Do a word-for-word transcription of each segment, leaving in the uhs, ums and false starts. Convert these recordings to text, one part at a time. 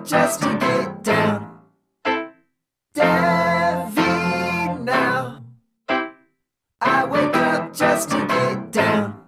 just to get down. Devi now. I wake up just to get down.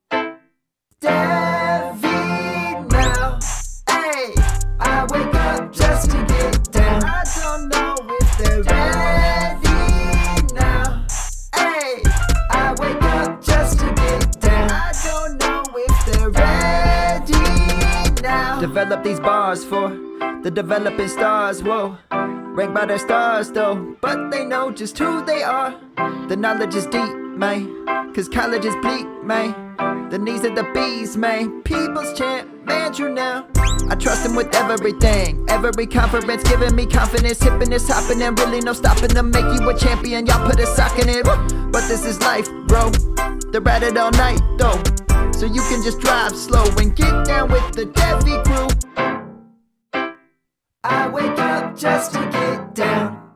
Devi now. Hey, I wake up just to get down. I don't know if they're ready now. Hey, I wake up just to get down. I don't know if they're ready now. Develop these bars for the developing stars, whoa. Ranked by their stars though, but they know just who they are. The knowledge is deep, man, cause college is bleak, man. The knees of the bees, man. People's champ, man, true now. I trust them with everything. Every conference giving me confidence. Hipping this, hopping and really no stopping to make you a champion. Y'all put a sock in it, woo. But this is life, bro. They're at it all night, though. So you can just drive slow and get down with the Devi crew. I wake up just to get down.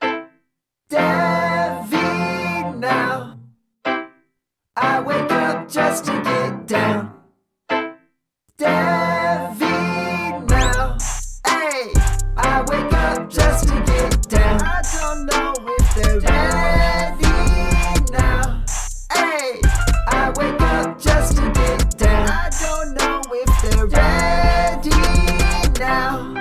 Devi now. I wake up just to get down. Devi now. Hey, I wake up just to get down. I don't know if they're ready now. Hey, I wake up just to get down. I don't know if they're ready now.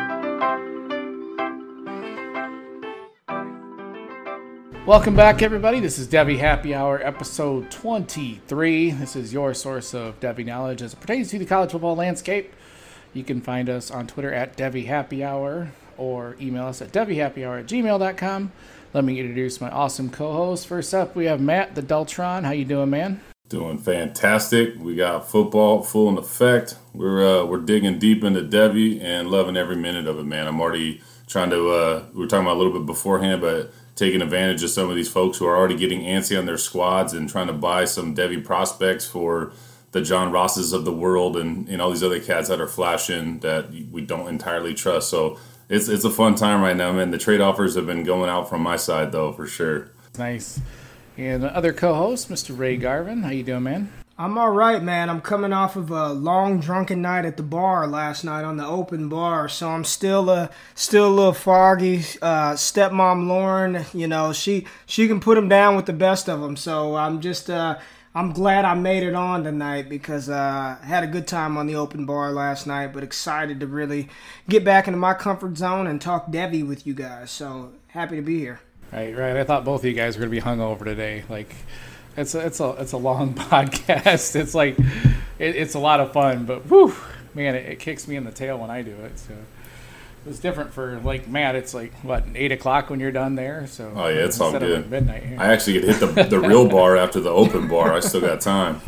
Welcome back, everybody. This is Devi Happy Hour, episode twenty-three. This is your source of Devi knowledge as it pertains to the college football landscape. You can find us on Twitter at Devi Happy Hour or email us at devihappyhour at gmail dot com. Let me introduce my awesome co-host. First up, we have Matt, the Deltron. How you doing, man? Doing fantastic. We got football full in effect. We're uh, we're digging deep into Devi and loving every minute of it, man. I'm already trying to, uh, we were talking about a little bit beforehand, but taking advantage of some of these folks who are already getting antsy on their squads and trying to buy some Devi prospects for the John Rosses of the world and, and all these other cats that are flashing that we don't entirely trust. So it's it's a fun time right now, man. The trade offers have been going out from my side, though, for sure. Nice. And the other co-host, Mister Ray Garvin. How you doing, man? I'm all right, man. I'm coming off of a long drunken night at the bar last night on the open bar, so I'm still uh, still a little foggy. Uh, stepmom Lauren, you know, she she can put them down with the best of them. So I'm just uh, I'm glad I made it on tonight because uh, I had a good time on the open bar last night, but excited to really get back into my comfort zone and talk Devi with you guys. So happy to be here. Right, right. I thought both of you guys were going to be hungover today. Like, it's a, it's a, it's a long podcast. It's like, it, it's a lot of fun, but whew, man, it, it kicks me in the tail when I do it. So it's different for, like, Matt, it's like, what, eight o'clock when you're done there? So oh, yeah, it's all good. Of like midnight here. I actually get hit the, the real bar after the open bar. I still got time.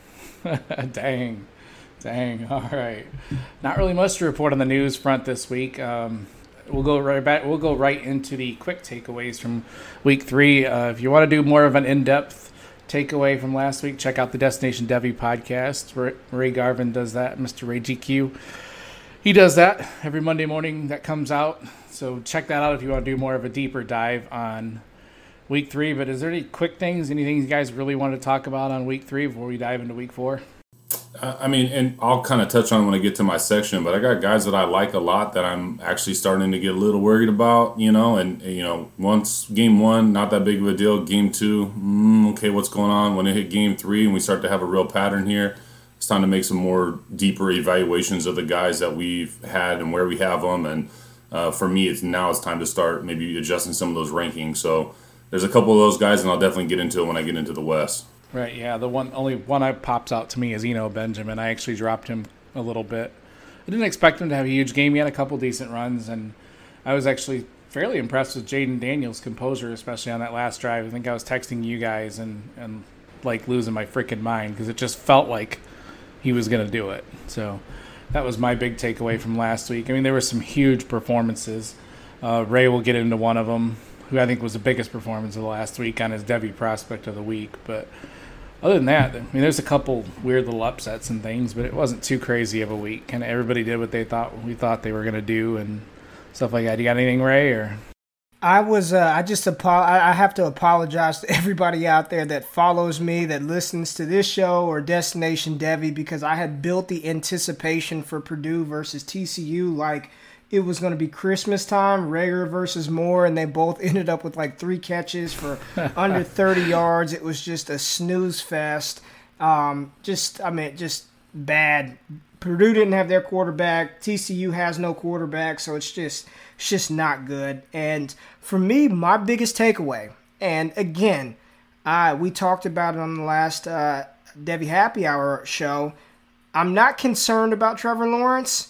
Dang. Dang. All right. Not really much to report on the news front this week. Um, We'll go right back. We'll go right into the quick takeaways from week three. Uh, if you want to do more of an in-depth takeaway from last week, check out the Destination Devi podcast. Ray, Ray Garvin does that. Mister Ray G Q, he does that every Monday morning. That comes out. So check that out if you want to do more of a deeper dive on week three. But is there any quick things, anything you guys really want to talk about on week three before we dive into week four? I mean, and I'll kind of touch on when I get to my section, but I got guys that I like a lot that I'm actually starting to get a little worried about, you know, and, you know, once game one, not that big of a deal. Game two, mm, okay, what's going on? When it hit game three and we start to have a real pattern here, it's time to make some more deeper evaluations of the guys that we've had and where we have them. And uh, for me, it's now it's time to start maybe adjusting some of those rankings. So there's a couple of those guys, and I'll definitely get into it when I get into the West. Right, yeah. The one only one that pops out to me is Eno Benjamin. I actually dropped him a little bit. I didn't expect him to have a huge game. He had a couple decent runs, and I was actually fairly impressed with Jaden Daniels' composure, especially on that last drive. I think I was texting you guys and, and like losing my freaking mind because it just felt like he was going to do it. So that was my big takeaway from last week. I mean, there were some huge performances. Uh, Ray will get into one of them, who I think was the biggest performance of the last week on his Devi prospect of the week, but other than that, I mean, there's a couple weird little upsets and things, but it wasn't too crazy of a week. Kind of everybody did what they thought we thought they were going to do and stuff like that. You got anything, Ray? Or I was, uh, I just, apo- I have to apologize to everybody out there that follows me, that listens to this show or Destination Devi, because I had built the anticipation for Purdue versus T C U like it was going to be Christmas time, Rager versus Moore, and they both ended up with like three catches for under thirty yards. It was just a snooze fest. Um, just, I mean, just bad. Purdue didn't have their quarterback. T C U has no quarterback, so it's just, it's just not good. And for me, my biggest takeaway, and again, I we talked about it on the last uh, Debbie Happy Hour show. I'm not concerned about Trevor Lawrence,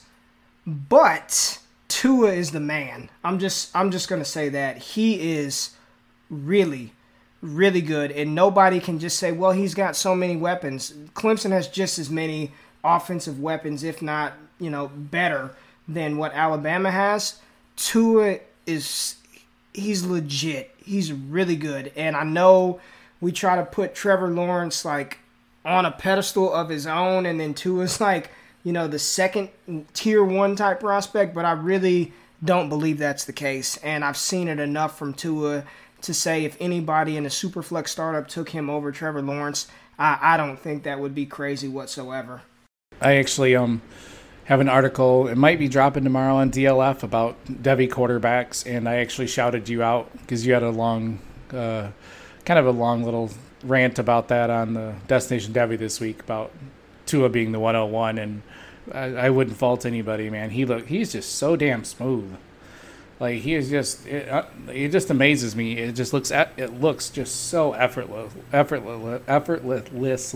but Tua is the man. I'm just I'm just gonna say that he is really, really good, and nobody can just say, well, he's got so many weapons. Clemson has just as many offensive weapons, if not, you know, better than what Alabama has. Tua is he's legit. He's really good, and I know we try to put Trevor Lawrence like on a pedestal of his own, and then Tua's like, you know, the second tier one type prospect, but I really don't believe that's the case. And I've seen it enough from Tua to say if anybody in a Superflex startup took him over Trevor Lawrence, I, I don't think that would be crazy whatsoever. I actually um have an article, it might be dropping tomorrow on D L F about Devy quarterbacks, and I actually shouted you out because you had a long uh kind of a long little rant about that on the Destination Devy this week about Tua being the one oh one, and I, I wouldn't fault anybody, man. He look he's just so damn smooth. Like he is just it, uh, it just amazes me. It just looks at it looks just so effortless, effortless, effortless,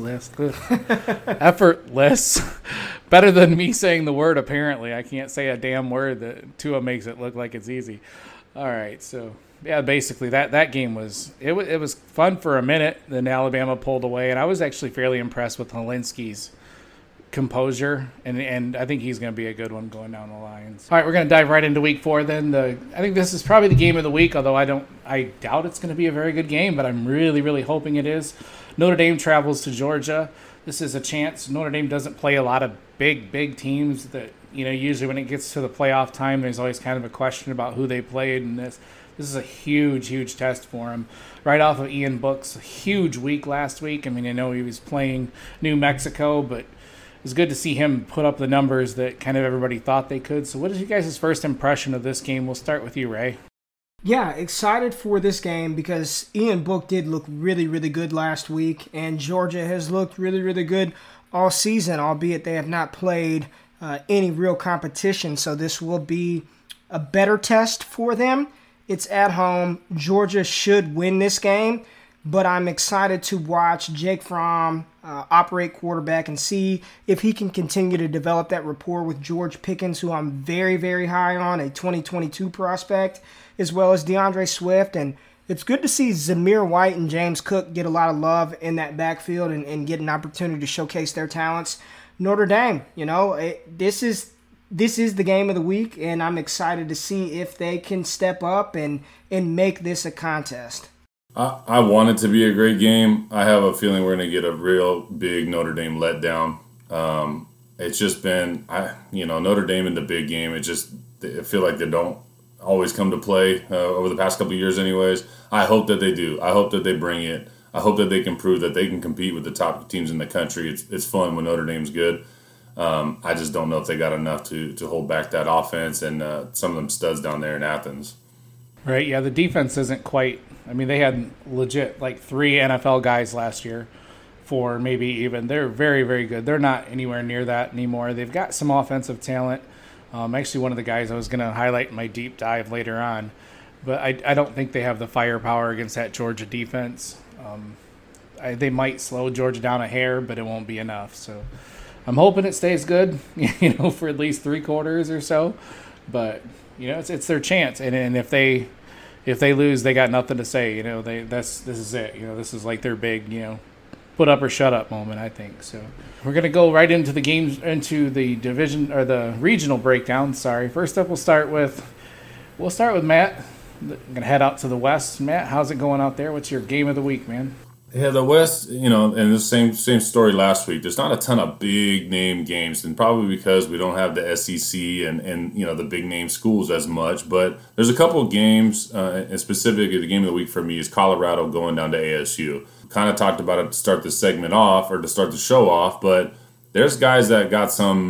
effortless. Better than me saying the word. Apparently, I can't say a damn word that Tua makes it look like it's easy. All right, so. Yeah, basically that, that game was it, was it was fun for a minute. Then Alabama pulled away, and I was actually fairly impressed with Helinski's composure, and and I think he's going to be a good one going down the Lions. All right, we're going to dive right into week four. Then the I think this is probably the game of the week, although I don't I doubt it's going to be a very good game, but I'm really really hoping it is. Notre Dame travels to Georgia. This is a chance. Notre Dame doesn't play a lot of big big teams that, you know, usually when it gets to the playoff time, there's always kind of a question about who they played, and this. This is a huge, huge test for him. Right off of Ian Book's huge week last week. I mean, I know he was playing New Mexico, but it was good to see him put up the numbers that kind of everybody thought they could. So what is you guys' first impression of this game? We'll start with you, Ray. Yeah, excited for this game because Ian Book did look really, really good last week, and Georgia has looked really, really good all season, albeit they have not played uh, any real competition. So this will be a better test for them. It's at home. Georgia should win this game, but I'm excited to watch Jake Fromm uh, operate quarterback and see if he can continue to develop that rapport with George Pickens, who I'm very, very high on, a twenty twenty-two prospect, as well as DeAndre Swift. And it's good to see Zamir White and James Cook get a lot of love in that backfield and, and get an opportunity to showcase their talents. Notre Dame, you know, it, this is... This is the game of the week, and I'm excited to see if they can step up and, and make this a contest. I, I want it to be a great game. I have a feeling we're going to get a real big Notre Dame letdown. Um, it's just been, I you know, Notre Dame in the big game, it just, I feel like they don't always come to play uh, over the past couple of years anyways. I hope that they do. I hope that they bring it. I hope that they can prove that they can compete with the top teams in the country. It's, it's fun when Notre Dame's good. Um, I just don't know if they got enough to, to hold back that offense and uh, some of them studs down there in Athens. Right, yeah, the defense isn't quite – I mean, they had legit like three N F L guys last year, four maybe even. They're very, very good. They're not anywhere near that anymore. They've got some offensive talent. Um, actually, one of the guys I was going to highlight in my deep dive later on. But I, I don't think they have the firepower against that Georgia defense. Um, I, they might slow Georgia down a hair, but it won't be enough, so – I'm hoping it stays good, you know, for at least three quarters or so. But you know, it's it's their chance, and and if they if they lose, they got nothing to say. You know, they that's this is it. You know, this is like their big, you know, put up or shut up moment, I think. So we're gonna go right into the games, into the division or the regional breakdown. Sorry. First up, we'll start with we'll start with Matt. I'm gonna head out to the West. Matt, how's it going out there? What's your game of the week, man? Yeah, the West, you know, and the same same story last week. There's not a ton of big name games, and probably because we don't have the S E C and, and you know, the big name schools as much. But there's a couple of games, uh, and specifically the game of the week for me is Colorado going down to A S U. Kind of talked about it to start the segment off or to start the show off, but there's guys that got some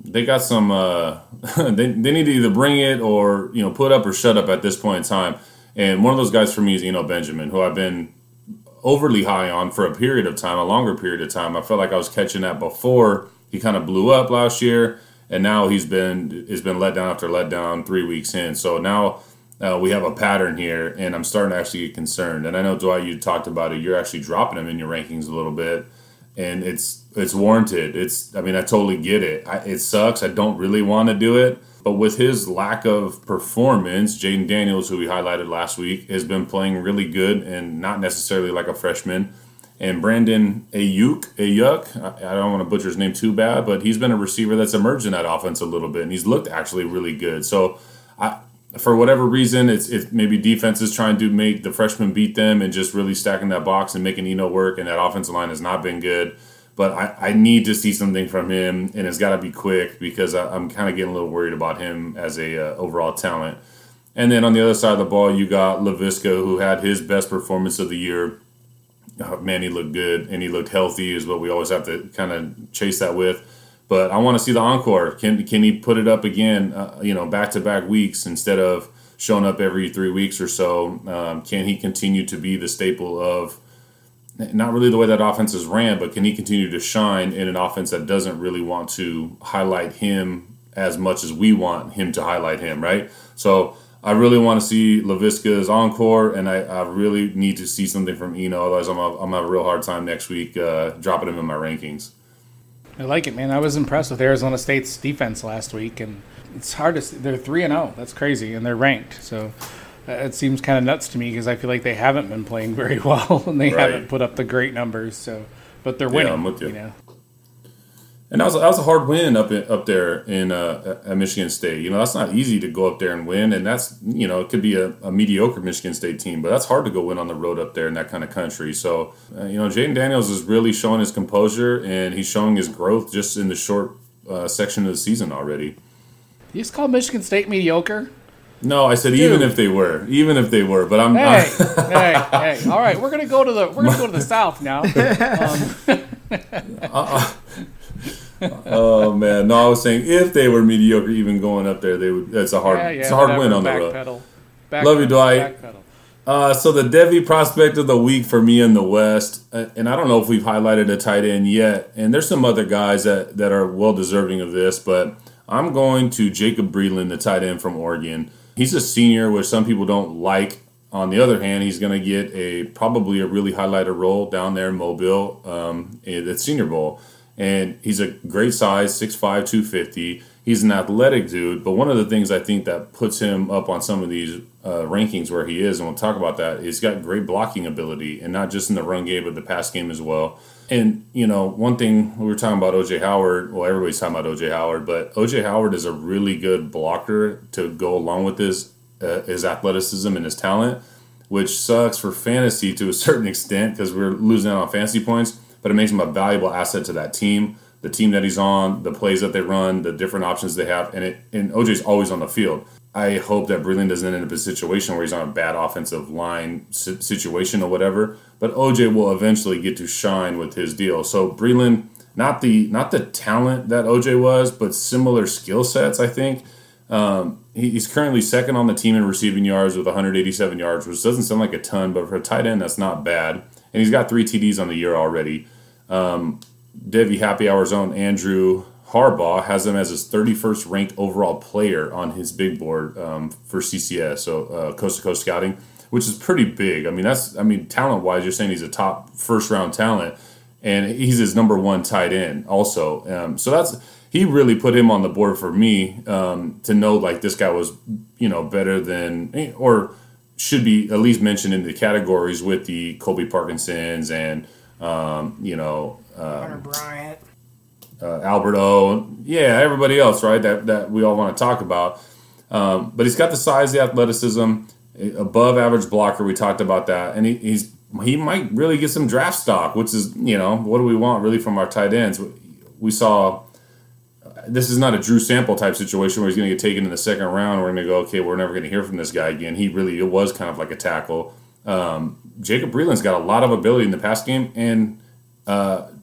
they got some. Uh, they they need to either bring it or you know put up or shut up at this point in time. And one of those guys for me is Eno Benjamin, who I've been overly high on for a period of time, a longer period of time. I felt like I was catching that before he kind of blew up last year, and now he's been has been let down after let down three weeks in. So now uh, we have a pattern here, and I'm starting to actually get concerned. And I know, Dwight, you talked about it. You're actually dropping him in your rankings a little bit, and it's it's warranted. It's I mean, I totally get it. I, it sucks. I don't really want to do it. But with his lack of performance, Jaden Daniels, who we highlighted last week, has been playing really good and not necessarily like a freshman. And Brandon Ayuk, Ayuk, I don't want to butcher his name too bad, but he's been a receiver that's emerged in that offense a little bit, and he's looked actually really good. So, I, for whatever reason, it's, it's maybe defenses trying to make the freshmen beat them and just really stacking that box and making Eno work, and that offensive line has not been good. But I, I need to see something from him, and it's got to be quick because I, I'm kind of getting a little worried about him as a uh, overall talent. And then on the other side of the ball, you got Laviska, who had his best performance of the year. Oh, man, he looked good, and he looked healthy is what we always have to kind of chase that with. But I want to see the encore. Can can he put it up again, uh, you know, back-to-back weeks instead of showing up every three weeks or so? Um, can he continue to be the staple of not really the way that offense is ran, but can he continue to shine in an offense that doesn't really want to highlight him as much as we want him to highlight him, right? So I really want to see Laviska's encore, and I, I really need to see something from Eno. Otherwise, I'm going to have a real hard time next week uh, dropping him in my rankings. I like it, man. I was impressed with Arizona State's defense last week, and it's hard to see. They're three and oh. That's crazy, and they're ranked. So it seems kind of nuts to me because I feel like they haven't been playing very well and they right. haven't put up the great numbers. So, but they're winning. Yeah, I'm with you. you know? And that was that was a hard win up in, up there in uh, at Michigan State. You know, that's not easy to go up there and win, and that's you know it could be a, a mediocre Michigan State team, but that's hard to go win on the road up there in that kind of country. So, uh, you know, Jaden Daniels is really showing his composure and he's showing his growth just in the short uh, section of the season already. You just call Michigan State mediocre? No, I said Dude. even if they were, even if they were. But I'm. Hey, I'm hey, hey! All right, we're gonna go to the we're gonna go to the South now. Um. uh, oh man, no! I was saying if they were mediocre, even going up there, they would. It's a hard, yeah, yeah, it's a hard win on the road. Pedal. Back Love pedal. you, Dwight. Uh, so the Devy prospect of the week for me in the West, and I don't know if we've highlighted a tight end yet, and there's some other guys that that are well deserving of this, but I'm going to Jacob Breeland, the tight end from Oregon. He's a senior, which some people don't like. On the other hand, he's going to get a probably a really highlighted role down there in Mobile um, at Senior Bowl. And he's a great size, six five, two fifty. He's an athletic dude, but one of the things I think that puts him up on some of these uh, rankings where he is, and we'll talk about that, is he's got great blocking ability, and not just in the run game, but the pass game as well. And, you know, one thing, we were talking about O J Howard. Well, everybody's talking about O J Howard, but O J Howard is a really good blocker to go along with his, uh, his athleticism and his talent, which sucks for fantasy to a certain extent because we're losing out on fantasy points, but it makes him a valuable asset to that team, the team that he's on, the plays that they run, the different options they have, and it and O J's always on the field. I hope that Breeland doesn't end up in a situation where he's on a bad offensive line situation or whatever, but O J will eventually get to shine with his deal. So Breeland, not the not the talent that O J was, but similar skill sets, I think. Um, he, he's currently second on the team in receiving yards with one hundred eighty-seven yards, which doesn't sound like a ton, but for a tight end, that's not bad. And he's got three T Ds on the year already. Um, Devy Happy Hour's own Andrew Harbaugh has him as his thirty-first ranked overall player on his big board um, for C C S, so uh, Coast to Coast Scouting, which is pretty big. I mean, that's I mean, talent-wise, you're saying he's a top first-round talent, and he's his number one tight end also. Um, so that's he really put him on the board for me um, to know like this guy was, you know, better than or should be at least mentioned in the categories with the Colby Parkinsons and um, you know um, Hunter Bryant. Uh, Albert O, yeah, everybody else, right? That that we all want to talk about. Um, but he's got the size, the athleticism, above average blocker. We talked about that, and he, he's he might really get some draft stock, which is you know what do we want really from our tight ends? We saw this is not a Drew Sample type situation where he's going to get taken in the second round. We're going to go, okay, we're never going to hear from this guy again. He really it was kind of like a tackle. Um, Jacob Breeland's got a lot of ability in the pass game and. Uh,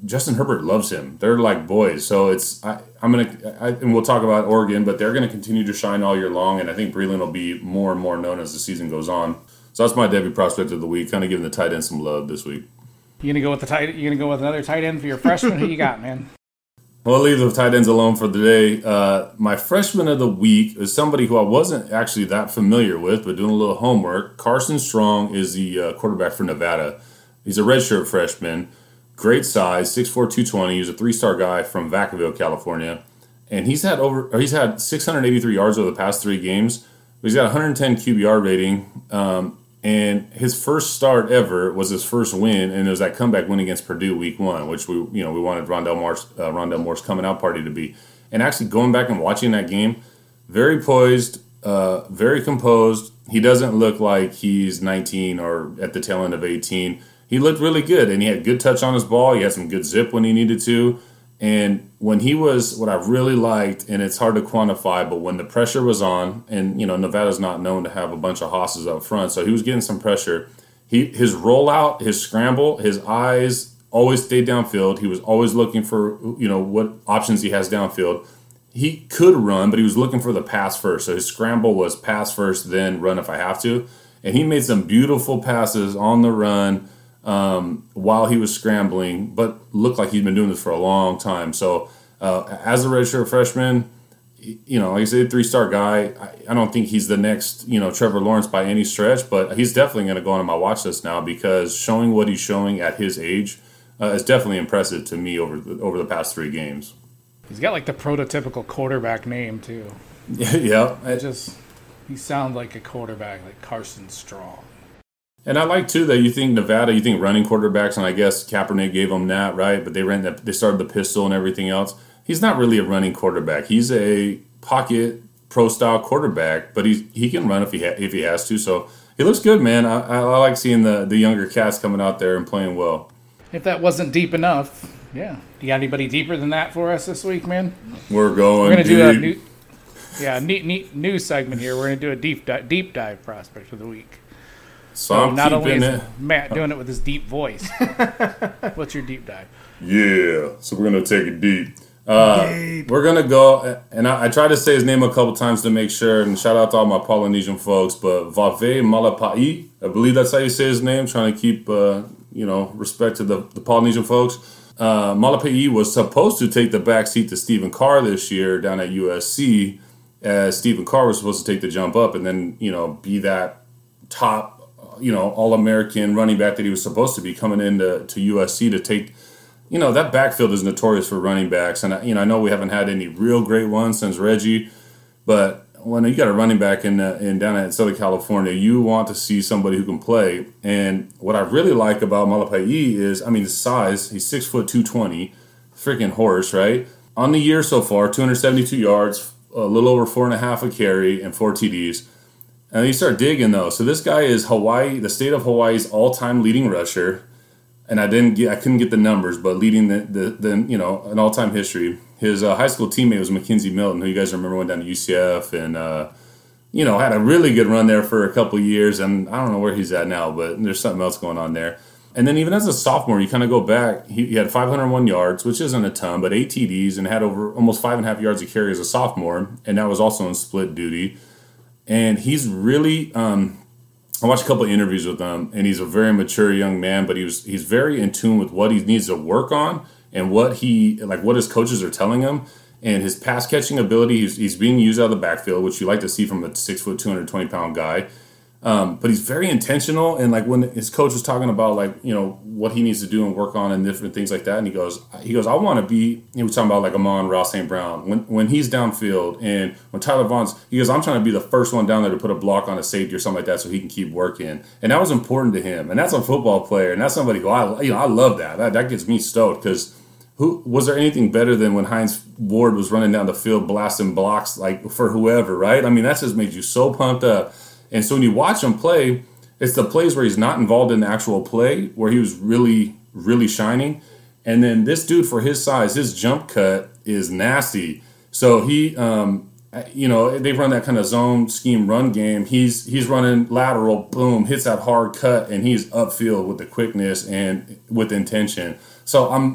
Justin Herbert loves him. They're like boys. So it's I, I'm gonna I, and we'll talk about Oregon, but they're gonna continue to shine all year long, and I think Breeland will be more and more known as the season goes on. So that's my debut prospect of the week. Kind of giving the tight end some love this week. You gonna go with the tight? You gonna go with another tight end for your freshman? Who you got, man? Well, I'll leave the tight ends alone for the day. Uh, my freshman of the week is somebody who I wasn't actually that familiar with, but doing a little homework. Carson Strong is the uh, quarterback for Nevada. He's a redshirt freshman, great size, six four, two twenty. He's a three-star guy from Vacaville, California, and he's had over or he's had six hundred eighty-three yards over the past three games. He's got one hundred ten Q B R rating, um, and his first start ever was his first win, and it was that comeback win against Purdue week one, which we you know we wanted Rondell Morse uh, Rondell Morse coming out party to be. And actually going back and watching that game, very poised, uh, very composed. He doesn't look like he's nineteen or at the tail end of eighteen. He looked really good, and he had good touch on his ball. He had some good zip when he needed to. And when he was, what I really liked, and it's hard to quantify, but when the pressure was on, and, you know, Nevada's not known to have a bunch of hosses up front, so he was getting some pressure. He His rollout, his scramble, his eyes always stayed downfield. He was always looking for, you know, what options he has downfield. He could run, but he was looking for the pass first. So his scramble was pass first, then run if I have to. And he made some beautiful passes on the run, Um, while he was scrambling, but looked like he'd been doing this for a long time. So uh, as a redshirt freshman, you know, like I said, three-star guy, I, I don't think he's the next, you know, Trevor Lawrence by any stretch, but he's definitely going to go on my watch list now because showing what he's showing at his age uh, is definitely impressive to me over the, over the past three games. He's got like the prototypical quarterback name too. Yeah. It just, he sounds like a quarterback, like Carson Strong. And I like, too, that you think Nevada, you think running quarterbacks, and I guess Kaepernick gave them that, right? But they ran that, they started the pistol and everything else. He's not really a running quarterback. He's a pocket pro-style quarterback, but he's, he can run if he ha- if he has to. So he looks good, man. I, I, I like seeing the, the younger cats coming out there and playing well. If that wasn't deep enough, yeah. You got anybody deeper than that for us this week, man? We're going We're gonna deep. do a new, yeah, neat, neat new segment here. We're gonna do a deep di- deep dive prospect of the week. So, So I'm not only keeping is it. Matt doing it with his deep voice. What's your deep dive? Yeah, so we're going to take it deep. Uh, we're going to go, and I, I tried to say his name a couple times to make sure, and shout out to all my Polynesian folks, but Vave Malapai, I believe that's how you say his name, trying to keep, uh, you know, respect to the, the Polynesian folks. Uh, Malapai was supposed to take the back seat to Stephen Carr this year down at U S C, as Stephen Carr was supposed to take the jump up and then, you know, be that top, you know, All-American running back that he was supposed to be coming into to U S C to take, you know, that backfield is notorious for running backs. And, you know, I know we haven't had any real great ones since Reggie, but when you got a running back in, uh, in down at Southern California, you want to see somebody who can play. And what I really like about Malapai is, I mean, his size, he's six foot two twenty, freaking horse, right? On the year so far, two hundred seventy-two yards, a little over four and a half a carry, and four T Ds. And you start digging though. So this guy is Hawaii, the state of Hawaii's all-time leading rusher, and I didn't get, I couldn't get the numbers, but leading the, the, the you know, an all-time history. His uh, high school teammate was Mackenzie Milton, who you guys remember went down to U C F and uh, you know had a really good run there for a couple years. And I don't know where he's at now, but there's something else going on there. And then even as a sophomore, you kind of go back. He, he had five hundred one yards, which isn't a ton, but eight T Ds, and had over almost five and a half yards a carry as a sophomore, and that was also in split duty. And he's really, um, I watched a couple of interviews with him, and he's a very mature young man, but he was he's very in tune with what he needs to work on and what he, like what his coaches are telling him. And his pass catching ability, he's, he's being used out of the backfield, which you like to see from a six foot, two hundred twenty pound guy. Um, but he's very intentional, and like when his coach was talking about like you know what he needs to do and work on and different things like that, and he goes, he goes, I want to be. He was talking about like Amon-Ra Saint Brown when when he's downfield, and when Tyler Vaughn's, he goes, I'm trying to be the first one down there to put a block on a safety or something like that, so he can keep working, and that was important to him, and that's a football player, and that's somebody who I you know I love that that that gets me stoked because who was there anything better than when Hines Ward was running down the field blasting blocks like for whoever, right? I mean that just made you so pumped up. And so when you watch him play, it's the plays where he's not involved in the actual play, where he was really, really shining. And then this dude, for his size, his jump cut is nasty. So he, um, you know, they run that kind of zone scheme run game. He's he's running lateral, boom, hits that hard cut, and he's upfield with the quickness and with intention. So I'm,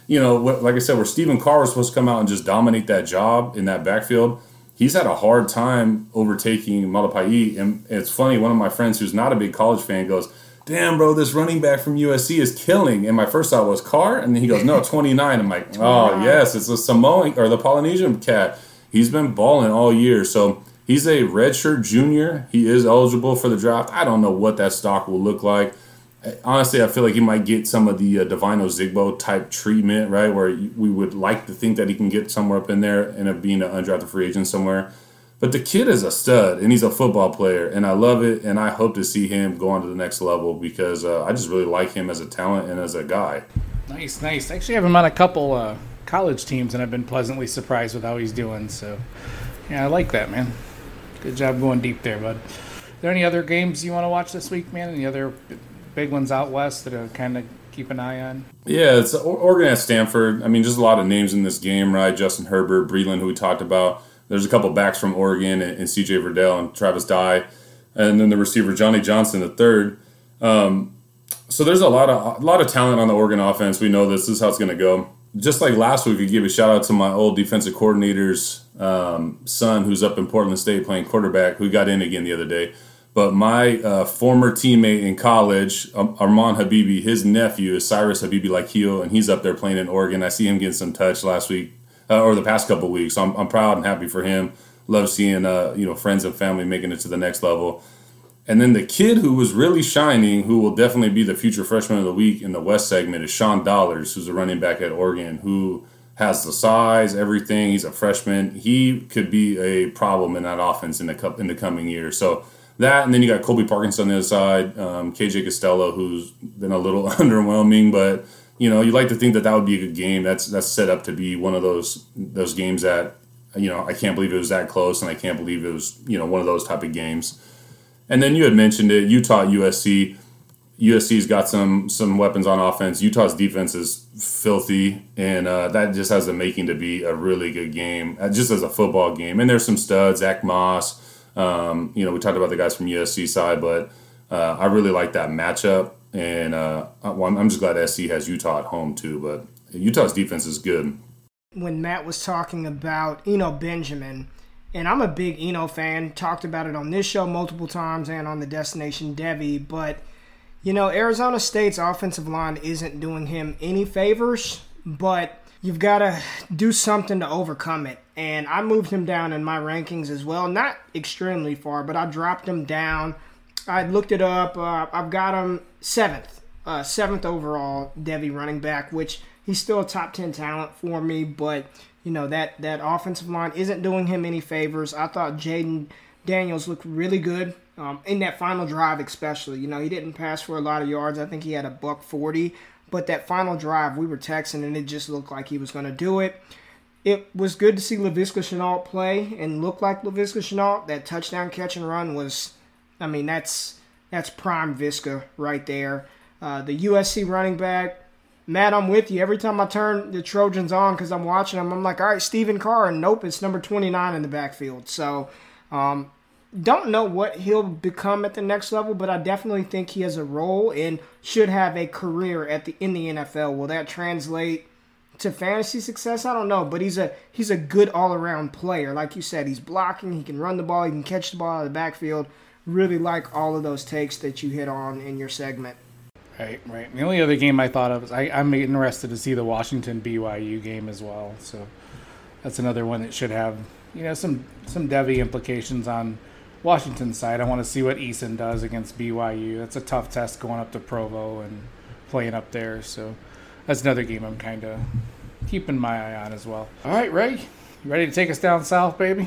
you know, what, like I said, where Stephen Carr was supposed to come out and just dominate that job in that backfield, he's had a hard time overtaking Malapai. And it's funny, one of my friends who's not a big college fan goes, damn, bro, this running back from U S C is killing. And my first thought was Carr. And then he goes, no, twenty-nine. I'm like, oh, yes, it's a Samoan or the Polynesian cat. He's been balling all year. So he's a redshirt junior. He is eligible for the draft. I don't know what that stock will look like. Honestly, I feel like he might get some of the uh, Divino Zigbo type treatment, right, where we would like to think that he can get somewhere up in there and of being an undrafted free agent somewhere. But the kid is a stud, and he's a football player, and I love it, and I hope to see him go on to the next level because uh, I just really like him as a talent and as a guy. Nice, nice. I actually have him on a couple uh, college teams, and I've been pleasantly surprised with how he's doing. So, yeah, I like that, man. Good job going deep there, bud. Are there any other games you want to watch this week, man? Any other big ones out west that are kind of keep an eye on? Yeah, it's Oregon at Stanford. I mean, just a lot of names in this game, right? Justin Herbert, Breland, who we talked about. There's a couple backs from Oregon and, and C J Verdell and Travis Dye, and then the receiver Johnny Johnson the third. Um, so there's a lot of a lot of talent on the Oregon offense. We know this, this is how it's going to go. Just like last week, we give a shout out to my old defensive coordinator's um, son, who's up in Portland State playing quarterback, who got in again the other day. But my uh, former teammate in college, um, Armand Habibi, his nephew is Cyrus Habibi-Lakil, and he's up there playing in Oregon. I see him getting some touch last week. Uh, or the past couple of weeks. So I'm, I'm proud and happy for him. Love seeing uh, you know friends and family making it to the next level. And then the kid who was really shining, who will definitely be the future freshman of the week in the West segment, is Sean Dollars, who's a running back at Oregon, who has the size, everything. He's a freshman. He could be a problem in that offense in the cup in the coming year. So that, and then you got Colby Parkinson on the other side, um, K J Costello, who's been a little underwhelming, but you know, you like to think that that would be a good game. That's that's set up to be one of those those games that, you know, I can't believe it was that close, and I can't believe it was, you know, one of those type of games. And then you had mentioned it, Utah U S C. U S C's got some some weapons on offense. Utah's defense is filthy, and uh, that just has the making to be a really good game, uh, just as a football game. And there's some studs, Zach Moss. Um, you know, we talked about the guys from U S C side, but uh, I really like that matchup. And uh, well, I'm just glad S C has Utah at home too, but Utah's defense is good. When Matt was talking about Eno Benjamin, and I'm a big Eno fan, talked about it on this show multiple times and on the Destination Devy, but, you know, Arizona State's offensive line isn't doing him any favors, but you've got to do something to overcome it. And I moved him down in my rankings as well, not extremely far, but I dropped him down. I looked it up. Uh, I've got him seventh, uh, seventh overall Devy running back, which he's still a top ten talent for me. But you know that that offensive line isn't doing him any favors. I thought Jaden Daniels looked really good um, in that final drive, especially. You know, he didn't pass for a lot of yards. I think he had a buck forty, but that final drive, we were texting, and it just looked like he was going to do it. It was good to see Laviska Shenault play and look like Laviska Shenault. That touchdown catch and run was. I mean, that's that's prime Visca right there. Uh, the U S C running back, Matt, I'm with you. Every time I turn the Trojans on because I'm watching them, I'm like, all right, Stephen Carr, and nope, it's number twenty-nine in the backfield. So, um, don't know what he'll become at the next level, but I definitely think he has a role and should have a career at the in the N F L. Will that translate to fantasy success? I don't know, but he's a he's a good all-around player. Like you said, he's blocking, he can run the ball, he can catch the ball out of the backfield. Really like all of those takes that you hit on in your segment. Right, right. The only other game I thought of is I, I'm interested to see the Washington B Y U game as well. So that's another one that should have, you know, some some Devy implications on Washington's side. I want to see what Eason does against B Y U. That's a tough test going up to Provo and playing up there. So that's another game I'm kind of keeping my eye on as well. All right, Ray, you ready to take us down south, baby?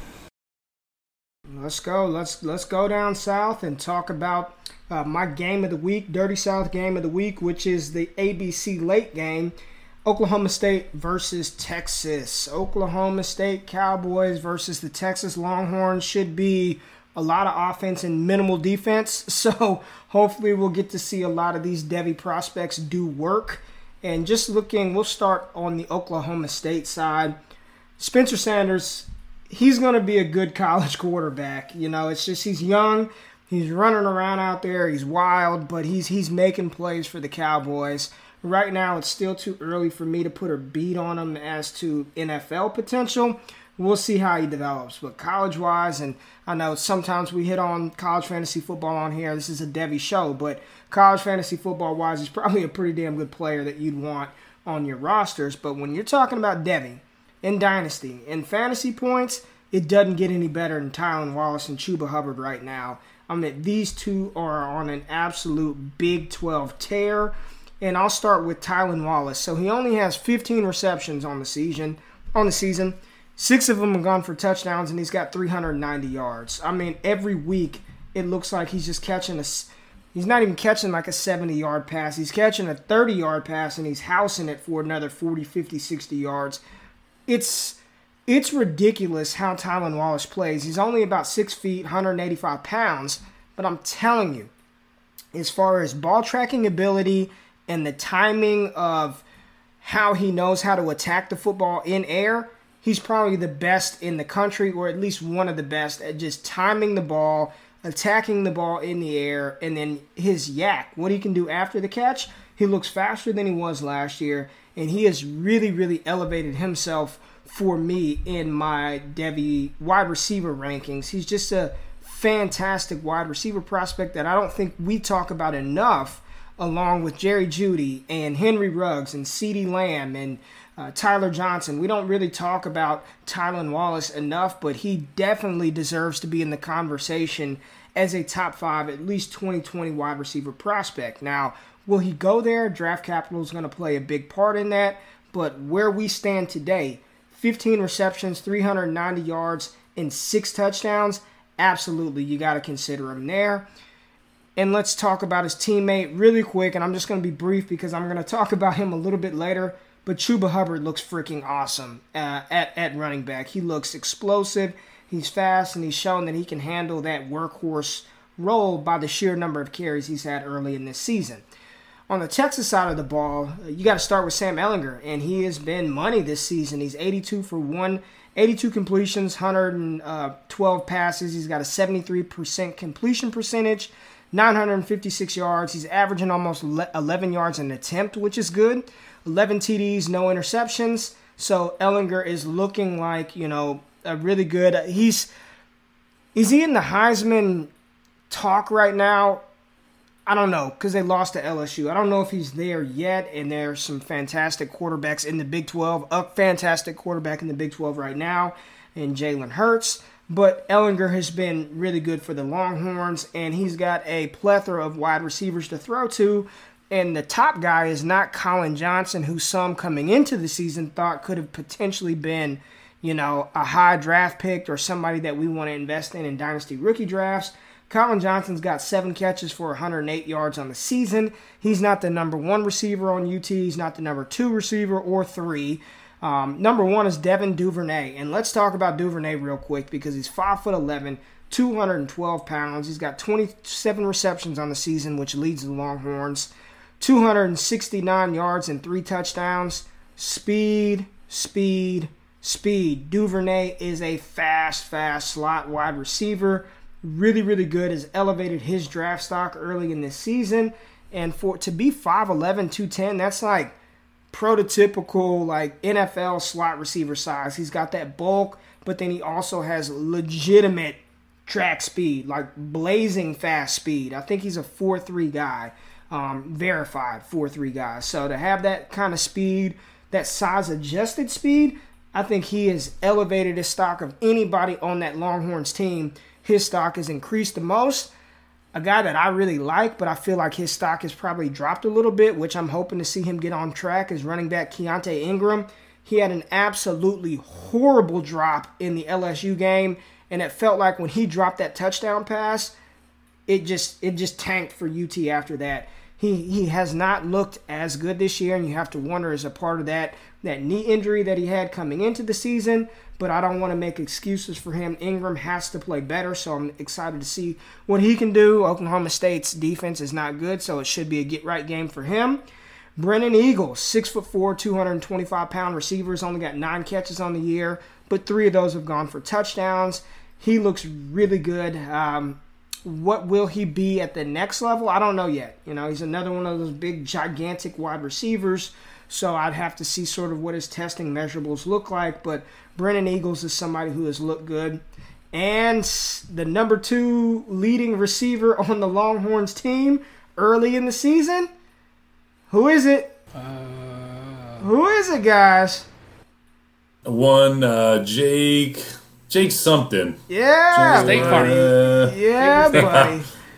Let's go. Let's let's go down south and talk about uh, my game of the week, Dirty South game of the week, which is the A B C late game, Oklahoma State versus Texas. Oklahoma State Cowboys versus the Texas Longhorns should be a lot of offense and minimal defense. So hopefully we'll get to see a lot of these Devy prospects do work. And just looking, we'll start on the Oklahoma State side. Spencer Sanders, he's going to be a good college quarterback. You know, it's just he's young. He's running around out there. He's wild, but he's he's making plays for the Cowboys. Right now, it's still too early for me to put a beat on him as to N F L potential. We'll see how he develops. But college-wise, and I know sometimes we hit on college fantasy football on here. This is a Devy show, but college fantasy football-wise, he's probably a pretty damn good player that you'd want on your rosters. But when you're talking about Devy in Dynasty, in fantasy points, it doesn't get any better than Tylan Wallace and Chuba Hubbard right now. I mean, these two are on an absolute Big twelve tear. And I'll start with Tylan Wallace. So he only has fifteen receptions on the season. On the season, six of them have gone for touchdowns, and he's got three hundred ninety yards. I mean, every week it looks like he's just catching a. He's not even catching like a seventy-yard pass. He's catching a thirty-yard pass, and he's housing it for another forty, fifty, sixty yards. It's it's ridiculous how Tylan Wallace plays. He's only about six feet, one hundred eighty-five pounds, but I'm telling you, as far as ball tracking ability and the timing of how he knows how to attack the football in air, he's probably the best in the country, or at least one of the best at just timing the ball, attacking the ball in the air, and then his yak, what he can do after the catch. He looks faster than he was last year, and he has really, really elevated himself for me in my Devy wide receiver rankings. He's just a fantastic wide receiver prospect that I don't think we talk about enough, along with Jerry Jeudy and Henry Ruggs and CeeDee Lamb and uh, Tyler Johnson. We don't really talk about Tylan Wallace enough, but he definitely deserves to be in the conversation as a top five, at least twenty twenty wide receiver prospect. Now, will he go there? Draft capital is going to play a big part in that, but where we stand today, fifteen receptions, three hundred ninety yards, and six touchdowns, absolutely, you got to consider him there. And let's talk about his teammate really quick, and I'm just going to be brief because I'm going to talk about him a little bit later. But Chuba Hubbard looks freaking awesome uh, at, at running back. He looks explosive, he's fast, and he's shown that he can handle that workhorse role by the sheer number of carries he's had early in this season. On the Texas side of the ball, you got to start with Sam Ehlinger, and he has been money this season. He's eighty-two for one, eighty-two completions, one hundred twelve passes. He's got a seventy-three percent completion percentage, nine hundred fifty-six yards. He's averaging almost eleven yards an attempt, which is good. eleven T Ds, no interceptions. So Ehlinger is looking like, you know, a really good. He's is he in the Heisman talk right now? I don't know, because they lost to L S U. I don't know if he's there yet, and there's some fantastic quarterbacks in the Big twelve. A fantastic quarterback in the Big twelve right now, in Jalen Hurts. But Ehlinger has been really good for the Longhorns, and he's got a plethora of wide receivers to throw to. And the top guy is not Colin Johnson, who some coming into the season thought could have potentially been, you know, a high draft pick or somebody that we want to invest in in dynasty rookie drafts. Colin Johnson's got seven catches for one hundred eight yards on the season. He's not the number one receiver on U T. He's not the number two receiver or three. Um, number one is Devin Duvernay. And let's talk about Duvernay real quick because he's five foot eleven, two hundred twelve pounds. He's got twenty-seven receptions on the season, which leads the Longhorns. two hundred sixty-nine yards and three touchdowns. Speed, speed, speed. Duvernay is a fast, fast slot wide receiver. Really, really good. Has elevated his draft stock early in this season. And for to be five eleven, two ten, that's like prototypical like N F L slot receiver size. He's got that bulk, but then he also has legitimate track speed, like blazing fast speed. I think he's a four three guy, um, verified four three guy. So to have that kind of speed, that size-adjusted speed, I think he has elevated his stock of anybody on that Longhorns team. His stock has increased the most. A guy that I really like, but I feel like his stock has probably dropped a little bit, which I'm hoping to see him get on track, is running back Keontae Ingram. He had an absolutely horrible drop in the L S U game, and it felt like when he dropped that touchdown pass, it just it just tanked for U T after that. He he has not looked as good this year, and you have to wonder as a part of that that knee injury that he had coming into the season. But I don't want to make excuses for him. Ingram has to play better, so I'm excited to see what he can do. Oklahoma State's defense is not good, so it should be a get-right game for him. Brennan Eagles, six foot four, two hundred twenty-five pound receivers, only got nine catches on the year, but three of those have gone for touchdowns. He looks really good. Um, What will he be at the next level? I don't know yet. You know, he's another one of those big, gigantic wide receivers. So I'd have to see sort of what his testing measurables look like. But Brennan Eagles is somebody who has looked good. And the number two leading receiver on the Longhorns team early in the season, who is it? Uh, who is it, guys? One, uh, Jake, Jake something. Yeah, State buddy. Farm. Yeah, buddy.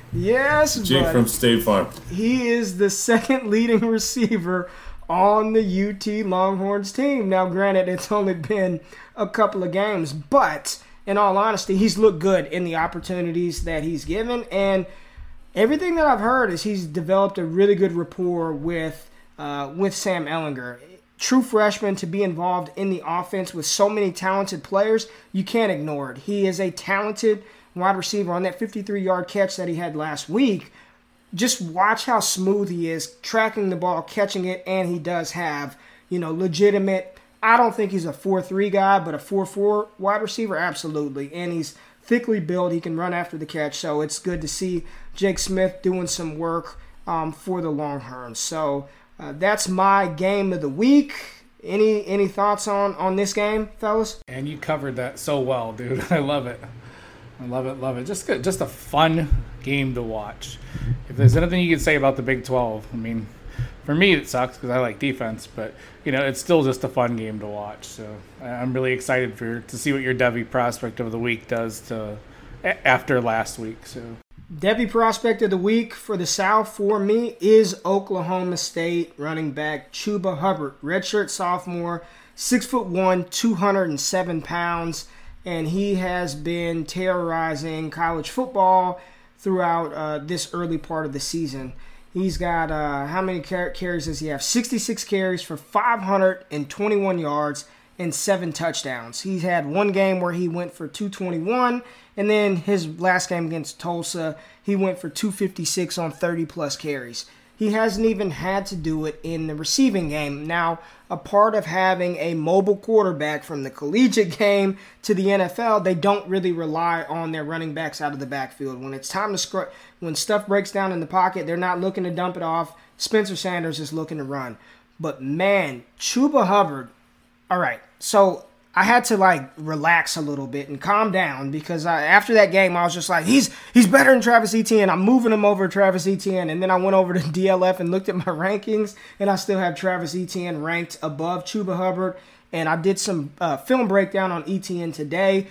Yes, Jake buddy. from State Farm. He is the second leading receiver on the U T Longhorns team. Now, granted, it's only been a couple of games, but in all honesty, he's looked good in the opportunities that he's given, and everything that I've heard is he's developed a really good rapport with uh, with Sam Ehlinger. True freshman to be involved in the offense with so many talented players, you can't ignore it. He is a talented wide receiver. On that fifty-three-yard catch that he had last week, just watch how smooth he is tracking the ball, catching it, and he does have, you know, legitimate. I don't think he's a four three guy, but a four four wide receiver, absolutely. And he's thickly built. He can run after the catch, so it's good to see Jake Smith doing some work um, for the Longhorns. So uh, that's my game of the week. Any any thoughts on, on this game, fellas? And you covered that so well, dude. I love it. I love it, love it. Just good, just a fun game to watch. If there's anything you can say about the Big twelve, I mean, for me it sucks because I like defense, but you know it's still just a fun game to watch. So I'm really excited for to see what your Devy prospect of the week does to after last week. So Devy prospect of the week for the South for me is Oklahoma State running back Chuba Hubbard, redshirt sophomore, six foot one, two hundred seven pounds. And he has been terrorizing college football throughout uh, this early part of the season. He's got, uh, how many car- carries does he have? sixty-six carries for five hundred twenty-one yards and seven touchdowns. He's had one game where he went for two twenty-one, and then his last game against Tulsa, he went for two fifty-six on thirty-plus carries. He hasn't even had to do it in the receiving game. Now, a part of having a mobile quarterback from the collegiate game to the N F L, they don't really rely on their running backs out of the backfield. When it's time to scr- when stuff breaks down in the pocket, they're not looking to dump it off. Spencer Sanders is looking to run. But man, Chuba Hubbard, all right, so I had to like relax a little bit and calm down because I, after that game, I was just like, he's he's better than Travis Etienne. I'm moving him over to Travis Etienne. And then I went over to D L F and looked at my rankings, and I still have Travis Etienne ranked above Chuba Hubbard. And I did some uh, film breakdown on Etienne today.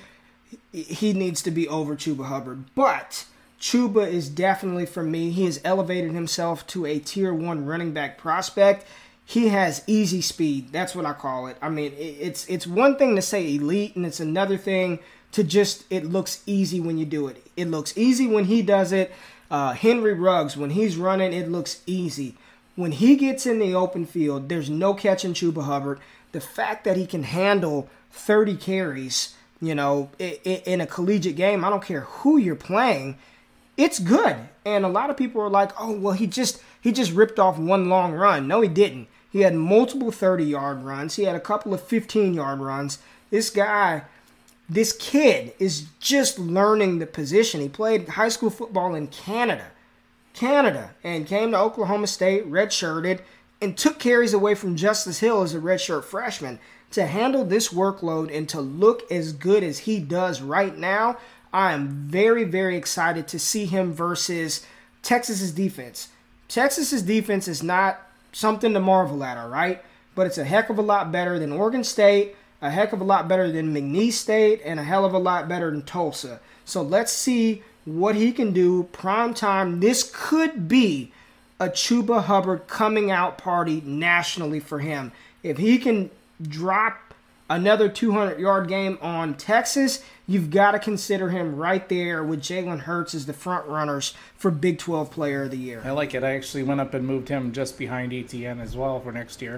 He needs to be over Chuba Hubbard. But Chuba is definitely, for me, he has elevated himself to a tier one running back prospect. He has easy speed. That's what I call it. I mean, it's it's one thing to say elite, and it's another thing to just, it looks easy when you do it. It looks easy when he does it. Uh, Henry Ruggs, when he's running, it looks easy. When he gets in the open field, there's no catching Chuba Hubbard. The fact that he can handle thirty carries, you know, in a collegiate game, I don't care who you're playing, it's good. And a lot of people are like, oh, well, he just he just ripped off one long run. No, he didn't. He had multiple thirty-yard runs. He had a couple of fifteen-yard runs. This guy, this kid is just learning the position. He played high school football in Canada, Canada, and came to Oklahoma State, redshirted, and took carries away from Justice Hill as a redshirt freshman. To handle this workload and to look as good as he does right now, I am very, very excited to see him versus Texas's defense. Texas's defense is not something to marvel at, all right? But it's a heck of a lot better than Oregon State, a heck of a lot better than McNeese State, and a hell of a lot better than Tulsa. So let's see what he can do prime time. This could be a Chuba Hubbard coming out party nationally for him. If he can drop another two hundred-yard game on Texas, you've got to consider him right there with Jalen Hurts as the front runners for Big twelve Player of the Year. I like it. I actually went up and moved him just behind Etienne as well for next year.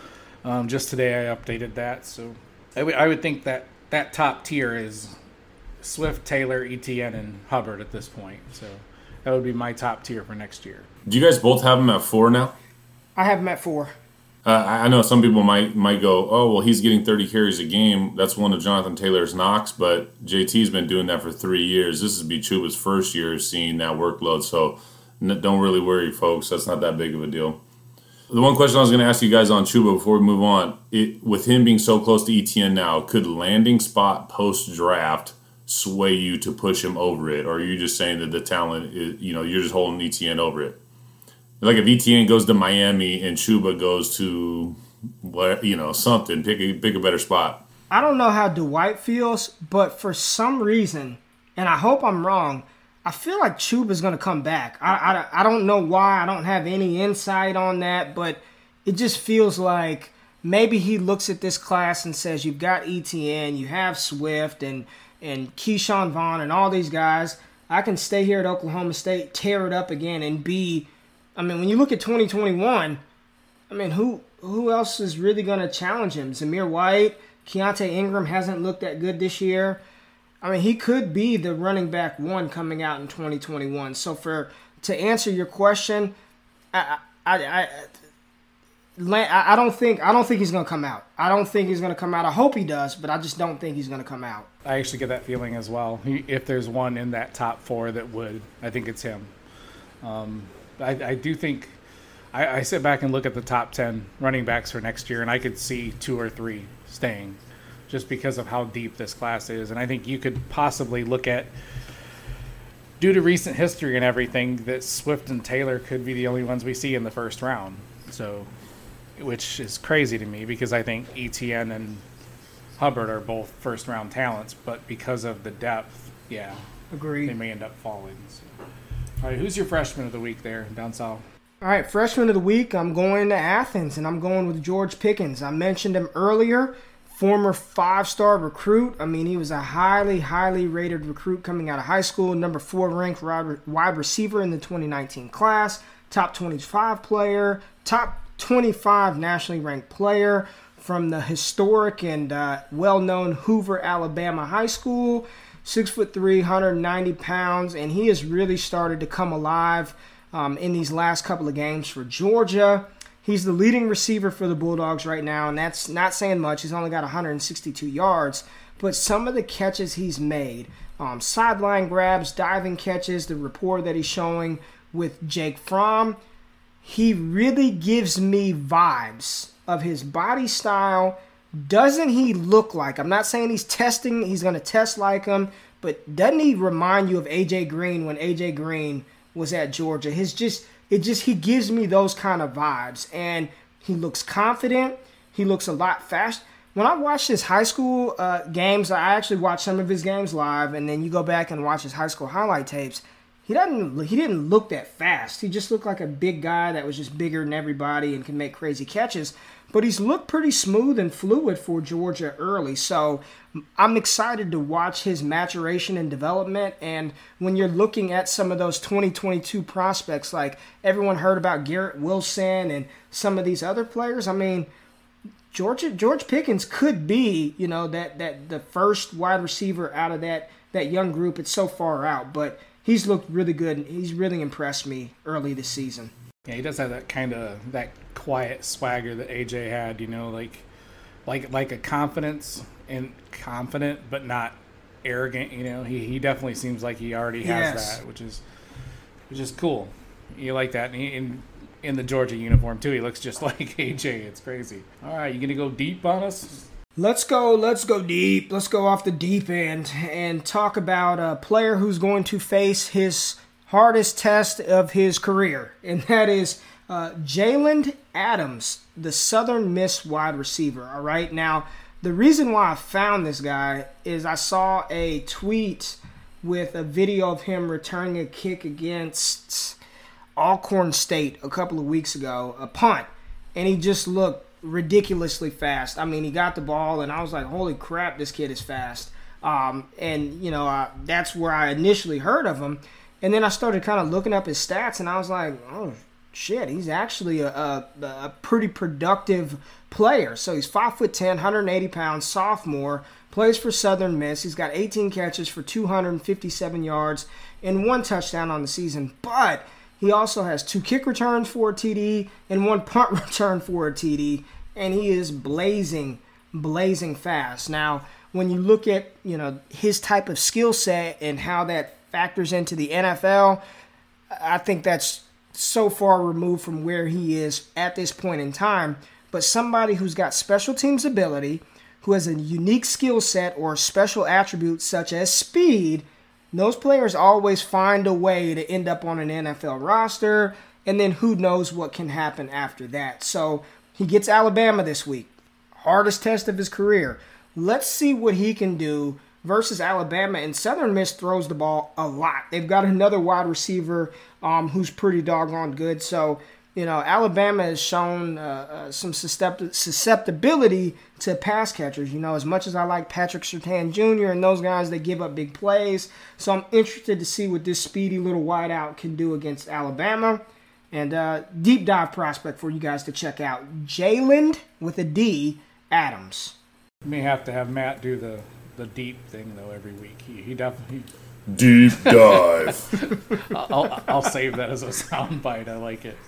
Um, just today I updated that. So I, w- I would think that that top tier is Swift, Taylor, Etienne, and Hubbard at this point. So that would be my top tier for next year. Do you guys both have him at four now? I have him at four. I Uh, I know some people might might go, oh, well, he's getting thirty carries a game. That's one of Jonathan Taylor's knocks, but J T's been doing that for three years. This is B. Chuba's first year seeing that workload, so n- don't really worry, folks. That's not that big of a deal. The one question I was going to ask you guys on Chuba before we move on, it, with him being so close to E T N now, could landing spot post-draft sway you to push him over it, or are you just saying that the talent is, you know, you're just holding E T N over it? Like if E T N goes to Miami and Chuba goes to what, you know, something, pick a pick a better spot. I don't know how Dwight feels, but for some reason, and I hope I'm wrong, I feel like Chuba's going to come back. I, I, I don't know why. I don't have any insight on that, but it just feels like maybe he looks at this class and says, you've got E T N, you have Swift and, and Keyshawn Vaughn and all these guys. I can stay here at Oklahoma State, tear it up again, and be... I mean, when you look at twenty twenty-one, I mean, who who else is really going to challenge him? Zamir White, Keontae Ingram hasn't looked that good this year. I mean, he could be the running back one coming out in twenty twenty-one. So for to answer your question, I I I, I don't think I don't think he's going to come out. I don't think he's going to come out. I hope he does, but I just don't think he's going to come out. I actually get that feeling as well. He, if there's one in that top four that would, I think it's him. Um, I, I do think I, I sit back and look at the top ten running backs for next year, and I could see two or three staying just because of how deep this class is. And I think you could possibly look at, due to recent history and everything, that Swift and Taylor could be the only ones we see in the first round. So, which is crazy to me because I think E T N and Hubbard are both first-round talents, but because of the depth, yeah, Agreed. they may end up falling. So. All right, who's your freshman of the week there down south? All right, freshman of the week, I'm going to Athens, and I'm going with George Pickens. I mentioned him earlier, former five-star recruit. I mean, he was a highly, highly rated recruit coming out of high school, number four ranked wide receiver in the twenty nineteen class, top twenty-five player, top twenty-five nationally ranked player from the historic and uh, well-known Hoover, Alabama High School. Six foot three, one hundred ninety pounds, and he has really started to come alive um, in these last couple of games for Georgia. He's the leading receiver for the Bulldogs right now, and that's not saying much. He's only got one hundred sixty-two yards, but some of the catches he's made, um, sideline grabs, diving catches, the rapport that he's showing with Jake Fromm, he really gives me vibes of his body style. Doesn't he look like, I'm not saying he's testing, he's going to test like him, but doesn't he remind you of A J Green when A J Green was at Georgia? His just, it just, he gives me those kind of vibes, and he looks confident. He looks a lot fast. When I watched his high school uh, games, I actually watched some of his games live, and then you go back and watch his high school highlight tapes. He doesn't. He didn't look that fast. He just looked like a big guy that was just bigger than everybody and can make crazy catches. But he's looked pretty smooth and fluid for Georgia early. So I'm excited to watch his maturation and development. And when you're looking at some of those twenty twenty-two prospects, like everyone heard about Garrett Wilson and some of these other players, I mean, Georgia George Pickens could be, you know, that that the first wide receiver out of that that young group. It's so far out, but he's looked really good. He's really impressed me early this season. Yeah, he does have that kind of that quiet swagger that A J had, you know, like like like a confidence and confident but not arrogant, you know. He he definitely seems like he already has Yes. that, which is which is cool. You like that. And he, in in the Georgia uniform too, he looks just like A J. It's crazy. All right, you going to go deep on us? Let's go, let's go deep. Let's go off the deep end and talk about a player who's going to face his hardest test of his career, and that is uh, Jalen Adams, the Southern Miss wide receiver. All right, now the reason why I found this guy is I saw a tweet with a video of him returning a kick against Alcorn State a couple of weeks ago, a punt, and he just looked ridiculously fast. I mean, he got the ball, and I was like, holy crap, this kid is fast. Um, and, you know, uh, that's where I initially heard of him. And then I started kind of looking up his stats, and I was like, oh, shit, he's actually a, a, a pretty productive player. So he's five foot ten, one hundred eighty pounds, sophomore, plays for Southern Miss. He's got eighteen catches for two hundred fifty-seven yards and one touchdown on the season. But He also has two kick returns for a T D and one punt return for a T D, and he is blazing, blazing fast. Now, when you look at, you know, his type of skill set and how that factors into the N F L, I think that's so far removed from where he is at this point in time. But somebody who's got special teams ability, who has a unique skill set or special attributes such as speed, those players always find a way to end up on an N F L roster, and then who knows what can happen after that. So he gets Alabama this week. Hardest test of his career. Let's see what he can do versus Alabama, and Southern Miss throws the ball a lot. They've got another wide receiver um, who's pretty doggone good. So, you know, Alabama has shown uh, uh, some suscept- susceptibility to pass catchers. You know, as much as I like Patrick Surtain Junior and those guys, they give up big plays. So I'm interested to see what this speedy little wideout can do against Alabama. And uh, deep dive prospect for you guys to check out, Jalen, with a D, Adams. You may have to have Matt do the, the deep thing, though, every week. He, he definitely... Deep dive. I'll, I'll save that as a soundbite. I like it.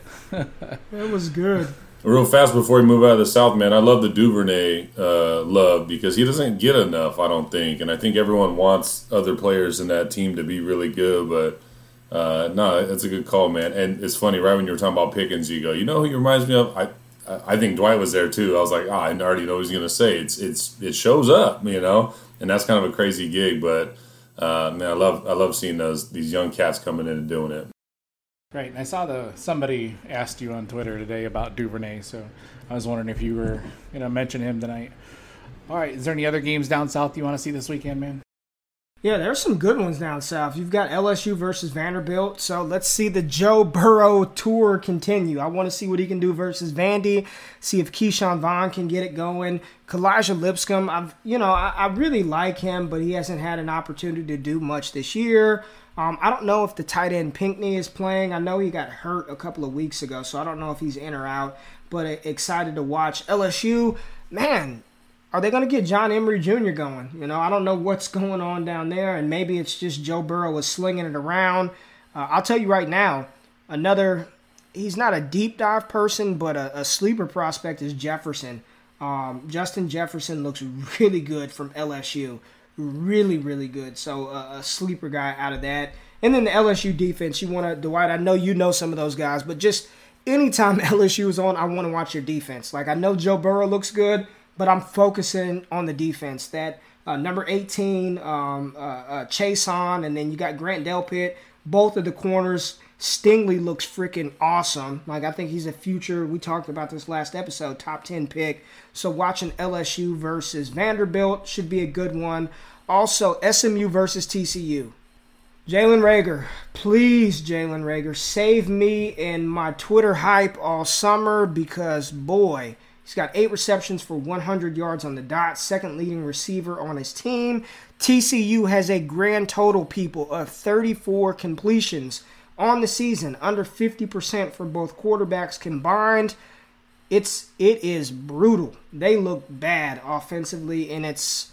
That was good. Real fast before we move out of the South, man, I love the Duvernay uh, love because he doesn't get enough, I don't think. And I think everyone wants other players in that team to be really good. But, uh, no, that's a good call, man. And it's funny, right when you were talking about Pickens, you go, you know who he reminds me of? I I think Dwight was there, too. I was like, ah, I already know what he's going to say. It's it's It shows up, you know? And that's kind of a crazy gig. But, uh, man, I love I love seeing those these young cats coming in and doing it. Right, and I saw the somebody asked you on Twitter today about Duvernay, so I was wondering if you were going to mention him tonight. All right, is there any other games down south you want to see this weekend, man? Yeah, there's some good ones down south. You've got L S U versus Vanderbilt, so let's see the Joe Burrow tour continue. I want to see what he can do versus Vandy, see if Keyshawn Vaughn can get it going. Kalijah Lipscomb, I've you know, I, I really like him, but he hasn't had an opportunity to do much this year. Um, I don't know if the tight end Pinckney is playing. I know he got hurt a couple of weeks ago, so I don't know if he's in or out, but uh, excited to watch. L S U, man, are they going to get John Emery Junior going? You know, I don't know what's going on down there, and maybe it's just Joe Burrow is slinging it around. Uh, I'll tell you right now, another, he's not a deep dive person, but a, a sleeper prospect is Jefferson. Um, Justin Jefferson looks really good from L S U. Really, really good. So uh, a sleeper guy out of that. And then the L S U defense, you want to, Dwight, I know you know some of those guys, but just anytime L S U is on, I want to watch your defense. Like, I know Joe Burrow looks good, but I'm focusing on the defense. That uh, number eighteen, um, uh, uh, Chason, and then you got Grant Delpit. Both of the corners. Stingley looks freaking awesome. Like, I think he's a future, we talked about this last episode, top ten pick. So watching L S U versus Vanderbilt should be a good one. Also, S M U versus T C U. Jalen Reagor, please, Jalen Reagor, save me in my Twitter hype all summer because, boy, he's got eight receptions for one hundred yards on the dot, second leading receiver on his team. T C U has a grand total, people, of thirty-four completions on the season, under fifty percent for both quarterbacks combined. It's it is brutal. They look bad offensively, and it's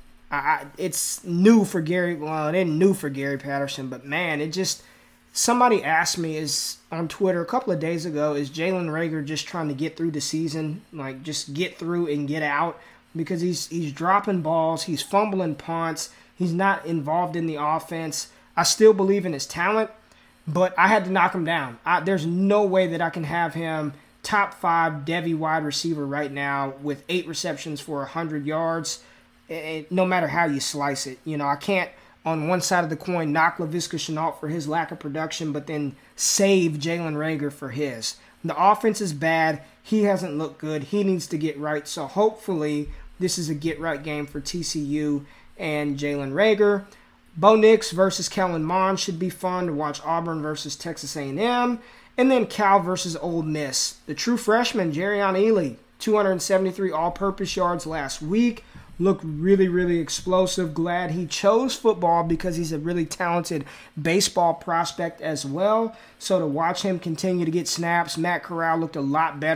I, it's new for Gary. Well, it ain't new for Gary Patterson, but man, it just somebody asked me is on Twitter a couple of days ago, is Jalen Reagor just trying to get through the season, like just get through and get out, because he's he's dropping balls, he's fumbling punts, he's not involved in the offense. I still believe in his talent, but I had to knock him down. I, there's no way that I can have him top five Devy wide receiver right now with eight receptions for one hundred yards, it, no matter how you slice it. You know, I can't, on one side of the coin, knock Laviska Shenault for his lack of production, but then save Jalen Reagor for his. The offense is bad. He hasn't looked good. He needs to get right. So hopefully this is a get-right game for T C U and Jalen Reagor. Bo Nix versus Kellen Mond should be fun to watch. Auburn versus Texas A and M. And then Cal versus Ole Miss. The true freshman, Jerrion Ealy, two hundred seventy-three all-purpose yards last week. Looked really, really explosive. Glad he chose football because he's a really talented baseball prospect as well. So to watch him continue to get snaps, Matt Corral looked a lot better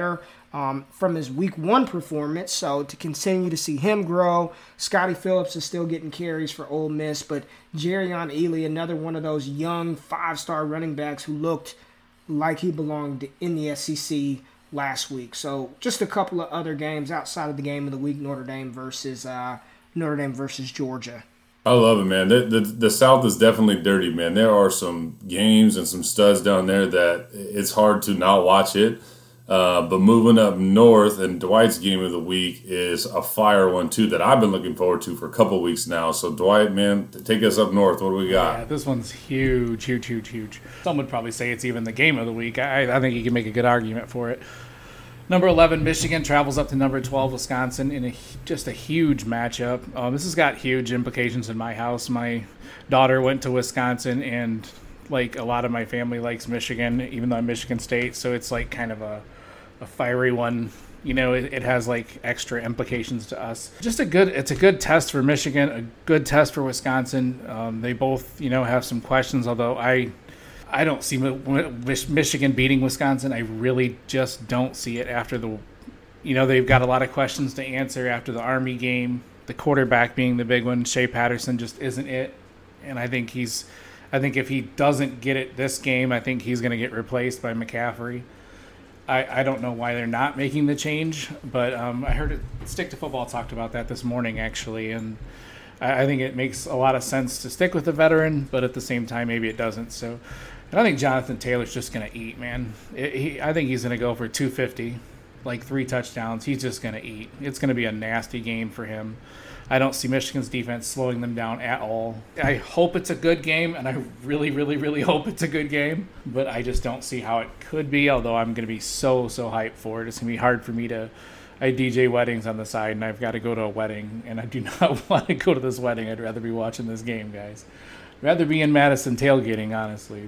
um, from his week one performance. So to continue to see him grow, Scotty Phillips is still getting carries for Ole Miss, but Jerrion Ealy, another one of those young five-star running backs who looked like he belonged in the S E C last week. So just a couple of other games outside of the game of the week, Notre Dame versus uh, Notre Dame versus Georgia. I love it, man. The, the the South is definitely dirty, man. There are some games and some studs down there that it's hard to not watch it. Uh, but moving up north, and Dwight's game of the week is a fire one, too, that I've been looking forward to for a couple weeks now. So, Dwight, man, take us up north. What do we got? Yeah, this one's huge, huge, huge, huge. Some would probably say it's even the game of the week. I, I think you can make a good argument for it. Number eleven, Michigan travels up to number twelve, Wisconsin, in a, just a huge matchup. Um, this has got huge implications in my house. My daughter went to Wisconsin, and like a lot of my family likes Michigan, even though I'm Michigan State. So it's like kind of a, a fiery one. You know, it, it has like extra implications to us. Just a good, it's a good test for Michigan, a good test for Wisconsin. Um, they both, you know, have some questions, although I... I don't see Michigan beating Wisconsin. I really just don't see it after the, you know, they've got a lot of questions to answer after the Army game, the quarterback being the big one. Shea Patterson just isn't it. And I think he's, I think if he doesn't get it this game, I think he's going to get replaced by McCaffrey. I, I don't know why they're not making the change, but um, I heard it, Stick to Football talked about that this morning, actually, and I, I think it makes a lot of sense to stick with the veteran, but at the same time, maybe it doesn't. So and I think Jonathan Taylor's just going to eat, man. It, he, I think he's going to go for two fifty, like three touchdowns. He's just going to eat. It's going to be a nasty game for him. I don't see Michigan's defense slowing them down at all. I hope it's a good game, and I really, really, really hope it's a good game. But I just don't see how it could be, although I'm going to be so, so hyped for it. It's going to be hard for me to – I D J weddings on the side, and I've got to go to a wedding, and I do not want to go to this wedding. I'd rather be watching this game, guys. Rather be in Madison tailgating, honestly,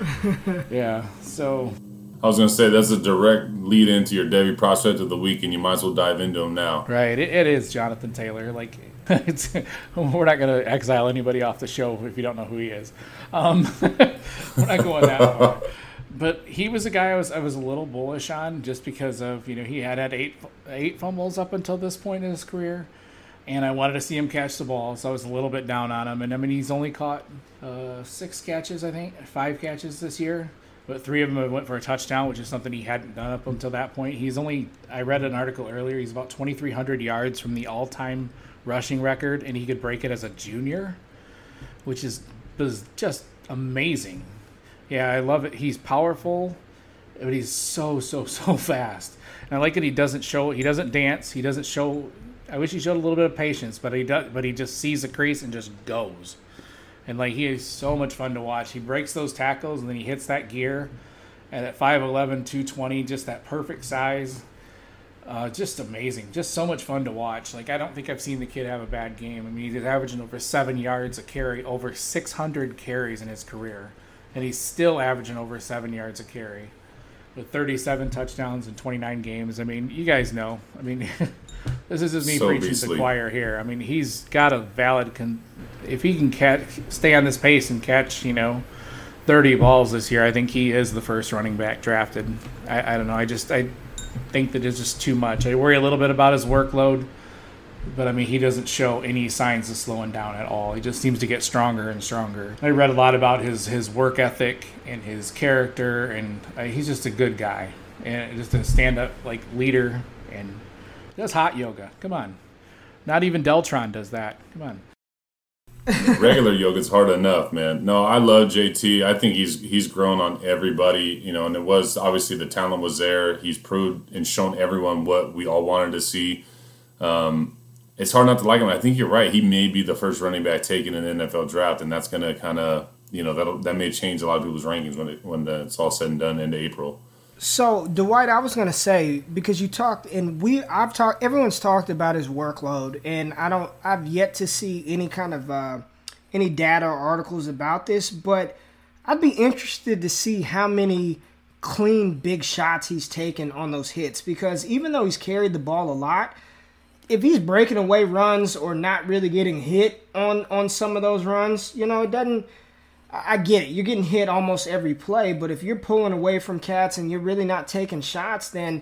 but yeah. So I was going to say that's a direct lead into your Devy prospect of the week, and you might as well dive into him now. Right, it, it is Jonathan Taylor. Like, it's we're not going to exile anybody off the show if you don't know who he is. Um, we're not going that far. But he was a guy I was I was a little bullish on just because of, you know, he had had eight eight fumbles up until this point in his career. And I wanted to see him catch the ball, so I was a little bit down on him. And, I mean, he's only caught uh, six catches, I think, five catches this year. But three of them went for a touchdown, which is something he hadn't done up until that point. He's only – I read an article earlier. He's about twenty-three hundred yards from the all-time rushing record, and he could break it as a junior, which is, is just amazing. Yeah, I love it. He's powerful, but he's so, so, so fast. And I like that he doesn't show – he doesn't dance. He doesn't show – I wish he showed a little bit of patience, but he does. But he just sees the crease and just goes, and like he is so much fun to watch. He breaks those tackles and then he hits that gear, and at five eleven, two twenty, just that perfect size, uh, just amazing, just so much fun to watch. Like I don't think I've seen the kid have a bad game. I mean, he's averaging over seven yards a carry, over six hundred carries in his career, and he's still averaging over seven yards a carry, with thirty-seven touchdowns in twenty-nine games. I mean, you guys know. I mean. This is just me so preaching to the choir here. I mean, he's got a valid con- – if he can catch, stay on this pace and catch, you know, thirty balls this year, I think he is the first running back drafted. I, I don't know. I just – I think that it's just too much. I worry a little bit about his workload, but, I mean, he doesn't show any signs of slowing down at all. He just seems to get stronger and stronger. I read a lot about his, his work ethic and his character, and uh, he's just a good guy and just a stand-up, like, leader and – does hot yoga. Come on. Not even Deltron does that. Come on. Regular yoga's hard enough, man. No, I love J T. I think he's he's grown on everybody, you know, and it was obviously the talent was there. He's proved and shown everyone what we all wanted to see. Um, it's hard not to like him. I think you're right. He may be the first running back taken in the N F L draft, and that's going to kind of, you know, that that may change a lot of people's rankings when it, when the, it's all said and done into April. So, Dwight, I was going to say, because you talked, and we, I've talked, everyone's talked about his workload, and I don't, I've yet to see any kind of, uh, any data or articles about this, but I'd be interested to see how many clean big shots he's taken on those hits, because even though he's carried the ball a lot, if he's breaking away runs or not really getting hit on, on some of those runs, you know, it doesn't, I get it. You're getting hit almost every play, but if you're pulling away from cats and you're really not taking shots, then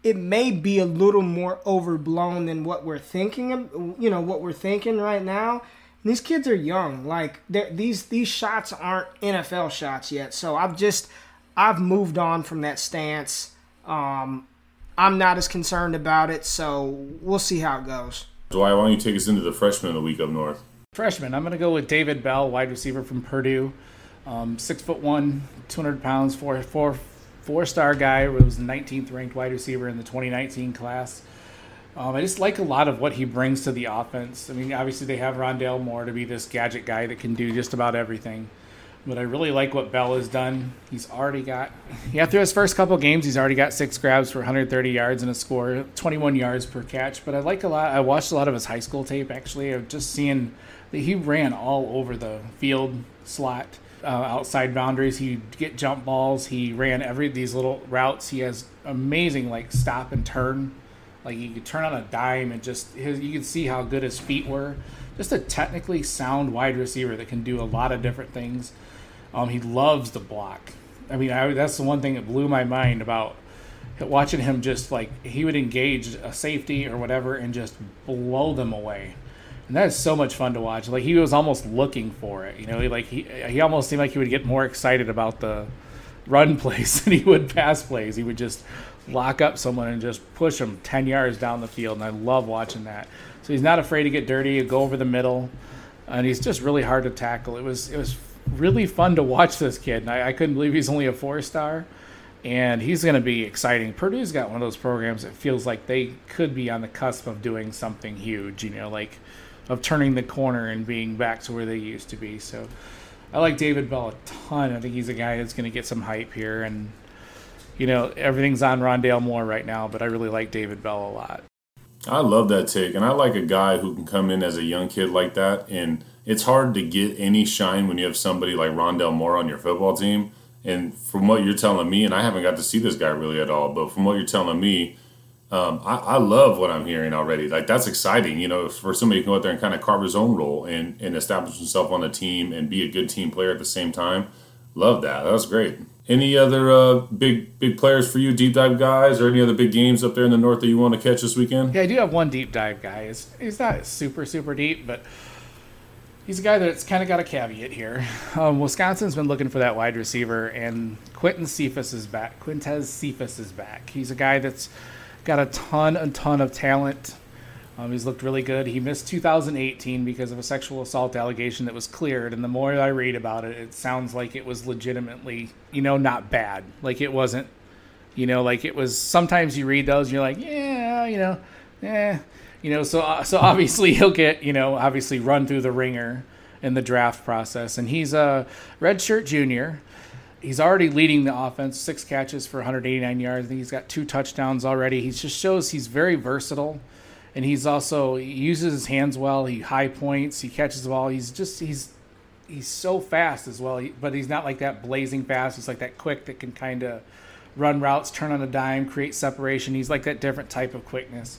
it may be a little more overblown than what we're thinking of, you know, what we're thinking right now. These kids are young. Like, these these shots aren't N F L shots yet. So I've just, I've moved on from that stance. Um, I'm not as concerned about it, so we'll see how it goes. Dwight, why don't you take us into the freshman of the week up north? Freshman, I'm going to go with David Bell, wide receiver from Purdue. Um, six foot one, two hundred pounds, four, four, four-star guy. Was the nineteenth ranked wide receiver in the twenty nineteen class. Um, I just like a lot of what he brings to the offense. I mean, obviously they have Rondale Moore to be this gadget guy that can do just about everything. But I really like what Bell has done. He's already got, yeah, through his first couple games, he's already got six grabs for one hundred thirty yards and a score, twenty-one yards per catch. But I like a lot, I watched a lot of his high school tape, actually, of just seeing that he ran all over the field slot, uh, outside boundaries. He'd get jump balls. He ran every these little routes. He has amazing, like, stop and turn. Like, he could turn on a dime and just, his, you could see how good his feet were. Just a technically sound wide receiver that can do a lot of different things. Um, he loves the block. I mean, I, that's the one thing that blew my mind about watching him. Just like, he would engage a safety or whatever and just blow them away. And that is so much fun to watch. Like, he was almost looking for it. You know, he, like he he almost seemed like he would get more excited about the run plays than he would pass plays. He would just lock up someone and just push them ten yards down the field, and I love watching that. So he's not afraid to get dirty, go over the middle, and he's just really hard to tackle. It was it was really fun to watch this kid, and I, I couldn't believe he's only a four-star, and he's going to be exciting. Purdue's got one of those programs that feels like they could be on the cusp of doing something huge, you know, like of turning the corner and being back to where they used to be. So I like David Bell a ton. I think he's a guy that's going to get some hype here, and you know, everything's on Rondale Moore right now, but I really like David Bell a lot. I love that take, and I like a guy who can come in as a young kid like that, and it's hard to get any shine when you have somebody like Rondale Moore on your football team. And from what you're telling me, and I haven't got to see this guy really at all, but from what you're telling me, um, I, I love what I'm hearing already. Like, that's exciting, you know, for somebody to go out there and kind of carve his own role and, and establish himself on the team and be a good team player at the same time. Love that. That was great. Any other uh, big big players for you, deep dive guys, or any other big games up there in the north that you want to catch this weekend? Yeah, I do have one deep dive guy. He's, he's not super, super deep, but he's a guy that's kind of got a caveat here. Um, Wisconsin's been looking for that wide receiver, and Quintez Cephus is back. Quintez Cephus is back. He's a guy that's got a ton, a ton of talent. Um, he's looked really good. He missed two thousand eighteen because of a sexual assault allegation that was cleared. And the more I read about it, it sounds like it was legitimately, you know, not bad. Like, it wasn't, you know, like it was. Sometimes you read those and you're like, yeah, you know, eh, you know. So, uh, so obviously he'll get, you know, obviously run through the ringer in the draft process. And he's a redshirt junior. He's already leading the offense, six catches for one hundred eighty-nine yards. I think he's got two touchdowns already. He just shows he's very versatile. And he's also, he uses his hands well. He high points. He catches the ball. He's just, he's he's so fast as well. He, but he's not like that blazing fast. He's like that quick that can kind of run routes, turn on a dime, create separation. He's like that different type of quickness.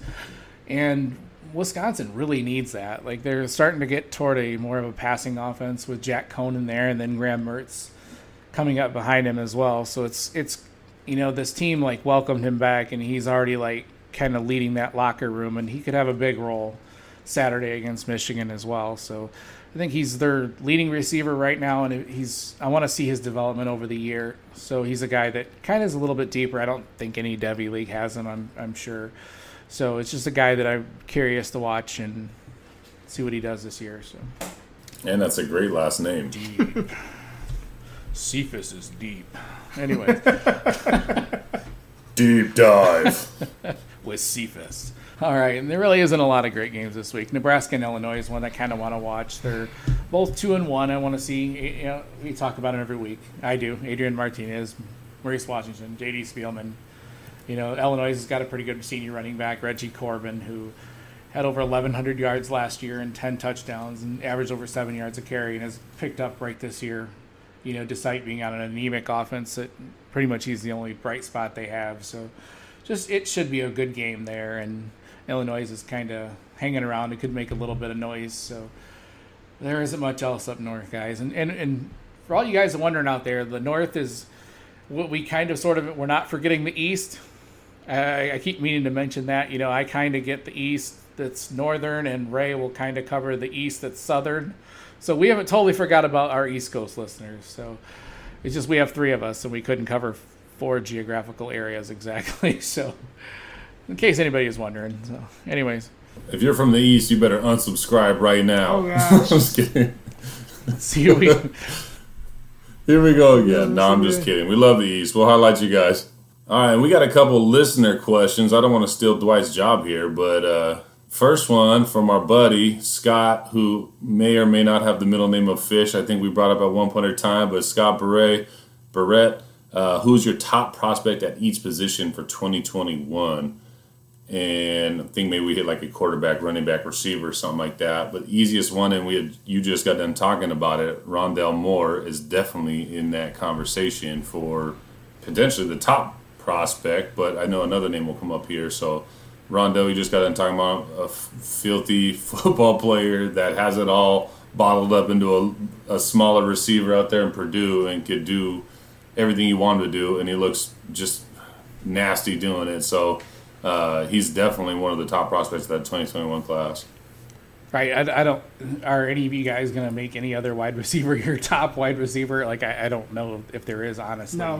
And Wisconsin really needs that. Like, they're starting to get toward a more of a passing offense with Jack Cohn there, and then Graham Mertz coming up behind him as well. So it's, it's you know, this team, like, welcomed him back, and he's already, like, kind of leading that locker room, and he could have a big role Saturday against Michigan as well. So I think he's their leading receiver right now, and he's I want to see his development over the year. So he's a guy that kind of is a little bit deeper. I don't think any Devy League has him, I'm, I'm sure. So it's just a guy that I'm curious to watch and see what he does this year. So. And that's a great last name. Deep. Cephus is deep. Anyway. Deep dive. With Cephus. All right, and there really isn't a lot of great games this week. Nebraska and Illinois is one I kind of want to watch. They're both two and one. I want to see. You know, we talk about it every week. I do. Adrian Martinez, Maurice Washington, J D Spielman. You know, Illinois has got a pretty good senior running back, Reggie Corbin, who had over eleven hundred yards last year and ten touchdowns and averaged over seven yards a carry, and has picked up right this year. You know, despite being on an anemic offense, that pretty much he's the only bright spot they have. So. Just it should be a good game there, and Illinois is kind of hanging around. It could make a little bit of noise, so there isn't much else up north, guys. And and, and for all you guys wondering out there, the north is what we kind of sort of we're not forgetting the east. I, I keep meaning to mention that. You know, I kind of get the East that's northern, and Ray will kind of cover the East that's southern. So we haven't totally forgot about our East Coast listeners. So it's just we have three of us, and we couldn't cover four geographical areas exactly. So in case anybody is wondering. So anyways. If you're from the East, you better unsubscribe right now. Oh, gosh. Just kidding. See you. We... Here we go again. No, I'm just kidding. We love the East. We'll highlight you guys. All right, we got a couple listener questions. I don't want to steal Dwight's job here, but uh, first one from our buddy, Scott, who may or may not have the middle name of Fish. I think we brought up at one point in time, but Scott Barrett, Barrett uh, who's your top prospect at each position for twenty twenty-one? And I think maybe we hit like a quarterback, running back, receiver, something like that. But the easiest one, and we had, you just got done talking about it, Rondell Moore is definitely in that conversation for potentially the top prospect. But I know another name will come up here. So Rondell, you just got done talking about a f- filthy football player that has it all bottled up into a, a smaller receiver out there in Purdue and could do everything you want him to do. And he looks just nasty doing it. So Uh, he's definitely one of the top prospects of that twenty twenty-one class. Right. I, I don't. Are any of you guys going to make any other wide receiver your top wide receiver? Like, I, I don't know if there is, honestly, No.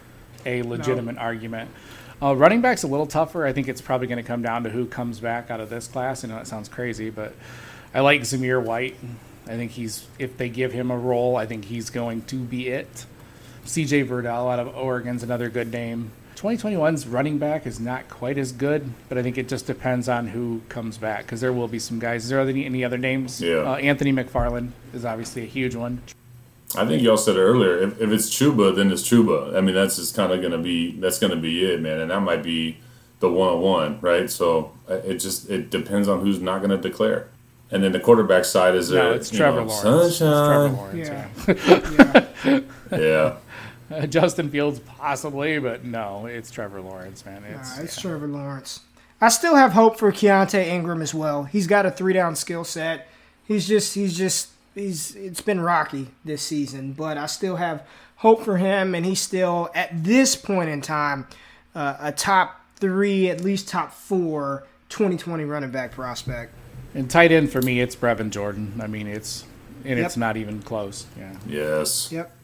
a legitimate no. argument. Uh, running back's a little tougher. I think it's probably going to come down to who comes back out of this class. I know that sounds crazy, but I like Zamir White. I think he's, if they give him a role, I think he's going to be it. C J Verdell out of Oregon's another good name. twenty twenty-one's running back is not quite as good, but I think it just depends on who comes back because there will be some guys. Is there any, any other names? Yeah. Uh, Anthony McFarland is obviously a huge one. I think y'all said it earlier. If, if it's Chuba, then it's Chuba. I mean, that's just kind of going to be that's going to be it, man. And that might be the one-on-one, right? So it just it depends on who's not going to declare. And then the quarterback side is no, there. it's Trevor know, Lawrence. Sunshine. It's Trevor Yeah. Lawrence. Yeah. yeah. Yeah. Uh, Justin Fields possibly, but no, it's Trevor Lawrence, man. It's, Nah, it's yeah. Trevor Lawrence. I still have hope for Keontae Ingram as well. He's got a three-down skill set. He's just, he's just, he's. It's been rocky this season, but I still have hope for him, and he's still at this point in time uh, a top three, at least top four, twenty twenty running back prospect. And tight end for me, it's Brevin Jordan. I mean, it's and Yep. it's not even close. Yeah. Yes. Yep.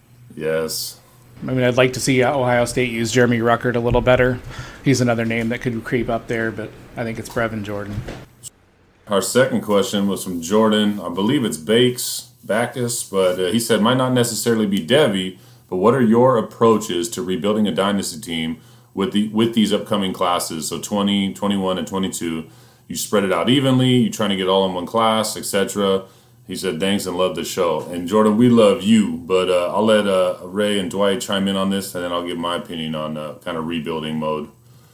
Yes. I mean, I'd like to see Ohio State use Jeremy Ruckert a little better. He's another name that could creep up there, but I think it's Brevin Jordan. Our second question was from Jordan. I believe it's Bakes, Bacchus, but uh, he said, might not necessarily be Debbie, but what are your approaches to rebuilding a dynasty team with the with these upcoming classes? So twenty, twenty-one, and twenty-two. You spread it out evenly. You're trying to get all in one class, et cetera. He said, thanks and love the show. And Jordan, we love you, but uh, I'll let uh, Ray and Dwight chime in on this, and then I'll give my opinion on uh, kind of rebuilding mode.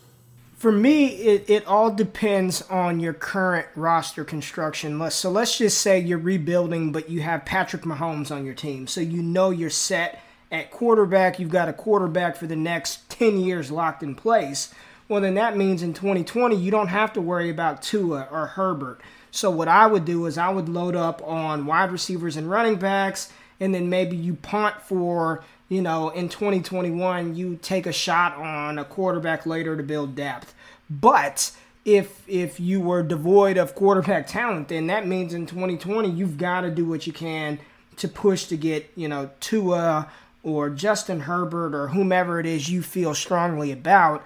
For me, it, it all depends on your current roster construction. Let's, so let's just say you're rebuilding, but you have Patrick Mahomes on your team. So you know you're set at quarterback. You've got a quarterback for the next ten years locked in place. Well, then that means in twenty twenty, you don't have to worry about Tua or Herbert. So what I would do is I would load up on wide receivers and running backs, and then maybe you punt for, you know, in twenty twenty-one, you take a shot on a quarterback later to build depth. But if if you were devoid of quarterback talent, then that means in twenty twenty, you've got to do what you can to push to get, you know, Tua or Justin Herbert or whomever it is you feel strongly about.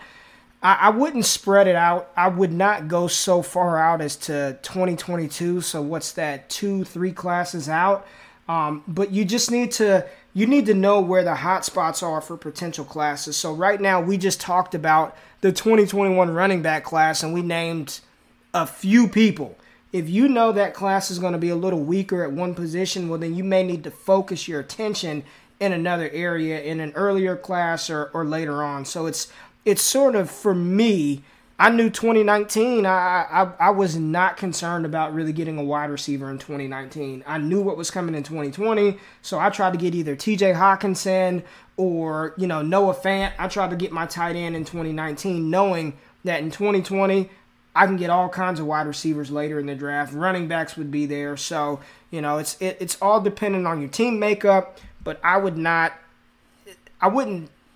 I wouldn't spread it out. I would not go so far out as to twenty twenty-two. So what's that? Two, three classes out. Um, but you just need to you need to know where the hot spots are for potential classes. So right now we just talked about the twenty twenty-one running back class, and we named a few people. If you know that class is going to be a little weaker at one position, well then you may need to focus your attention in another area in an earlier class or, or later on. So it's It's sort of, for me, I knew twenty nineteen, I, I I was not concerned about really getting a wide receiver in twenty nineteen. I knew what was coming in twenty twenty, so I tried to get either T J Hawkinson or, you know, Noah Fant. I tried to get my tight end in twenty nineteen, knowing that in twenty twenty, I can get all kinds of wide receivers later in the draft. Running backs would be there. So, you know, it's it, it's all dependent on your team makeup, but I would not, I wouldn't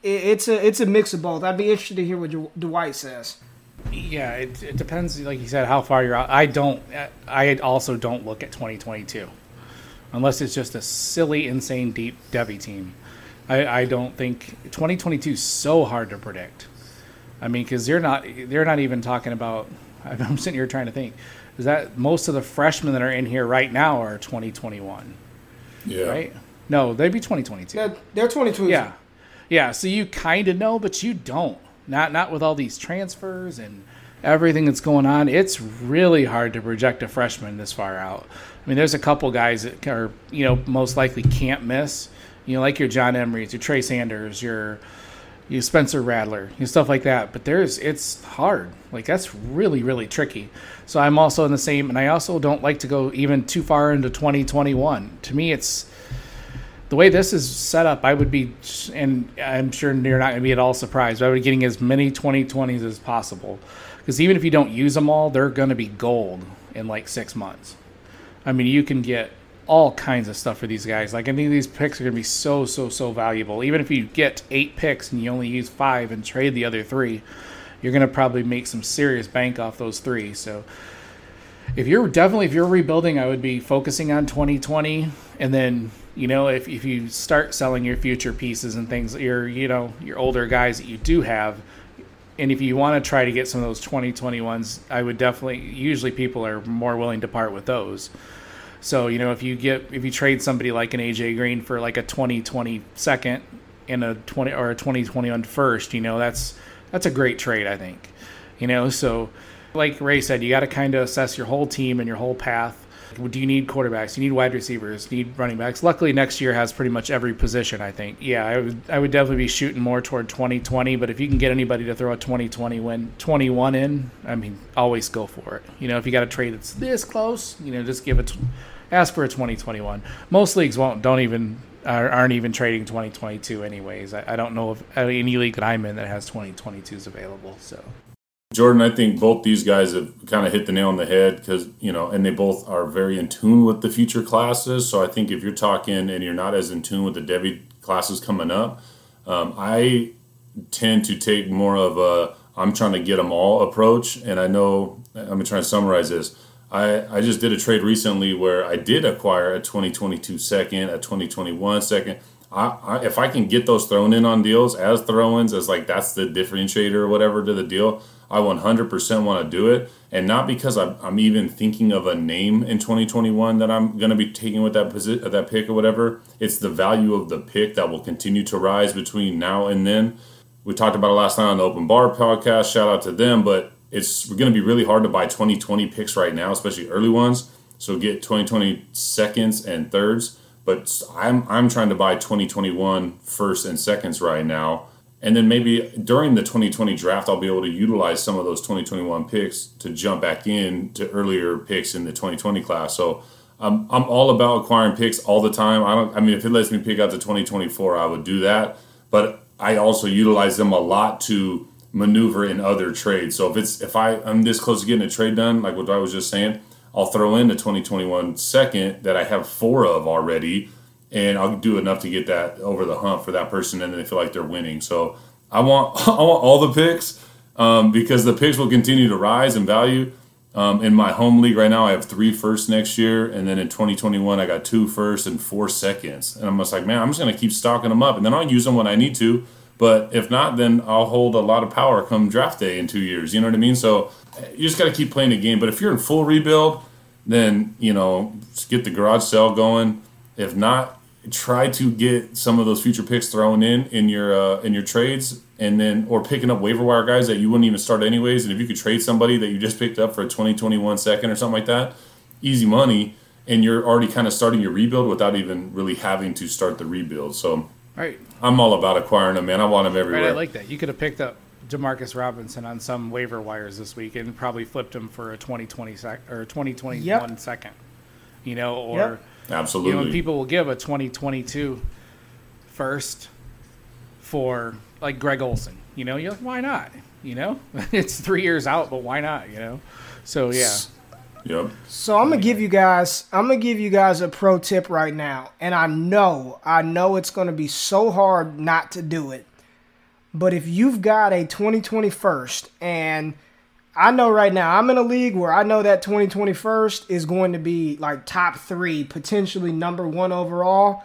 it, it's a it's a mix of both. I'd be interested to hear what Dw- Dwight says. Yeah, it, it depends, like you said, how far you're out. I don't. I also don't look at twenty twenty-two, unless it's just a silly, insane, deep Debbie team. I, I don't think twenty twenty-two is so hard to predict. I mean, because they're not they're not even talking about. I'm sitting here trying to think. Is that most of the freshmen that are in here right now are twenty twenty-one? Yeah. Right? No, they'd be twenty twenty-two. They're, they're twenty twenty-two. Yeah, yeah. So you kind of know, but you don't. Not not with all these transfers and everything that's going on. It's really hard to project a freshman this far out. I mean, there's a couple guys that are, you know, most likely can't miss. You know, like your John Emerys, your Trey Sanders, your you Spencer Rattler, you know, stuff like that. But there's it's hard. Like that's really really tricky. So I'm also in the same, and I also don't like to go even too far into twenty twenty-one. To me, it's the way this is set up. I would be, and I'm sure you're not going to be at all surprised, but I would be getting as many twenty twenties as possible. Because even if you don't use them all, they're going to be gold in like six months. I mean, you can get all kinds of stuff for these guys. Like, I think these picks are going to be so, so, so valuable. Even if you get eight picks and you only use five and trade the other three, you're going to probably make some serious bank off those three. So if you're definitely, if you're rebuilding, I would be focusing on twenty twenty. And then, you know, if, if you start selling your future pieces and things, your, you know, your older guys that you do have, and if you want to try to get some of those twenty twenty-ones, I would definitely, usually people are more willing to part with those. So, you know, if you get, if you trade somebody like an A J Green for like a twenty twenty second and a twenty or a twenty twenty-one first, you know, that's, that's a great trade, I think. You know, so like Ray said, you got to kind of assess your whole team and your whole path. Do you need quarterbacks? Do you need wide receivers? Do you need running backs? Luckily, next year has pretty much every position, I think. Yeah, I would I would definitely be shooting more toward twenty twenty, but if you can get anybody to throw a twenty twenty win twenty-one in, I mean, always go for it. You know, if you got a trade that's this close, you know, just give it, ask for a twenty twenty-one. Most leagues won't, don't even, aren't even trading twenty twenty-two anyways. I, I don't know of any league that I'm in that has twenty twenty-twos available, so. Jordan, I think both these guys have kind of hit the nail on the head because, you know, and they both are very in tune with the future classes. So I think if you're talking and you're not as in tune with the Debbie classes coming up, um, I tend to take more of a I'm trying to get them all approach. And I know, I'm going to try and summarize this. I, I just did a trade recently where I did acquire a twenty twenty-two second, a twenty twenty-one second. I, I, if I can get those thrown in on deals as throw-ins, as like that's the differentiator or whatever to the deal, I one hundred percent want to do it. And not because I'm, I'm even thinking of a name in twenty twenty-one that I'm going to be taking with that posi- that pick or whatever. It's the value of the pick that will continue to rise between now and then. We talked about it last night on the Open Bar podcast. Shout out to them. But it's going to be really hard to buy twenty twenty picks right now, especially early ones. So get twenty twenty seconds and thirds. But I'm I'm trying to buy twenty twenty-one first and seconds right now. And then maybe during the twenty twenty draft, I'll be able to utilize some of those twenty twenty-one picks to jump back in to earlier picks in the twenty twenty class. So um, I'm all about acquiring picks all the time. I don't. I mean, if it lets me pick out the twenty twenty-four, I would do that. But I also utilize them a lot to maneuver in other trades. So if it's if I, I'm this close to getting a trade done, like what I was just saying, I'll throw in the twenty twenty-one second that I have four of already, and I'll do enough to get that over the hump for that person, and they feel like they're winning. So I want I want all the picks um, because the picks will continue to rise in value. Um, in my home league right now, I have three firsts next year, and then in twenty twenty-one, I got two firsts and four seconds. And I'm just like, man, I'm just going to keep stocking them up, and then I'll use them when I need to. But if not, then I'll hold a lot of power come draft day in two years. You know what I mean? So you just got to keep playing the game. But if you're in full rebuild, then, you know, just get the garage sale going. If not, try to get some of those future picks thrown in in your uh, in your trades, and then or picking up waiver wire guys that you wouldn't even start anyways. And if you could trade somebody that you just picked up for a twenty twenty-one second or something like that, easy money, and you're already kind of starting your rebuild without even really having to start the rebuild. So right. I'm all about acquiring them, man. I want them everywhere. Right, I like that. You could have picked up Demarcus Robinson on some waiver wires this week and probably flipped him for a twenty twenty sec or twenty twenty-one yep. second. You know, or yep. Absolutely. You know, people will give a twenty twenty-two first for like Greg Olsen. You know, you're like, why not? You know, it's three years out, but why not? You know, so yeah. Yep. So I'm gonna give you guys, I'm gonna give you guys a pro tip right now, and I know, I know it's gonna be so hard not to do it. But if you've got a twenty twenty first, and I know right now I'm in a league where I know that twenty twenty first is going to be like top three, potentially number one overall,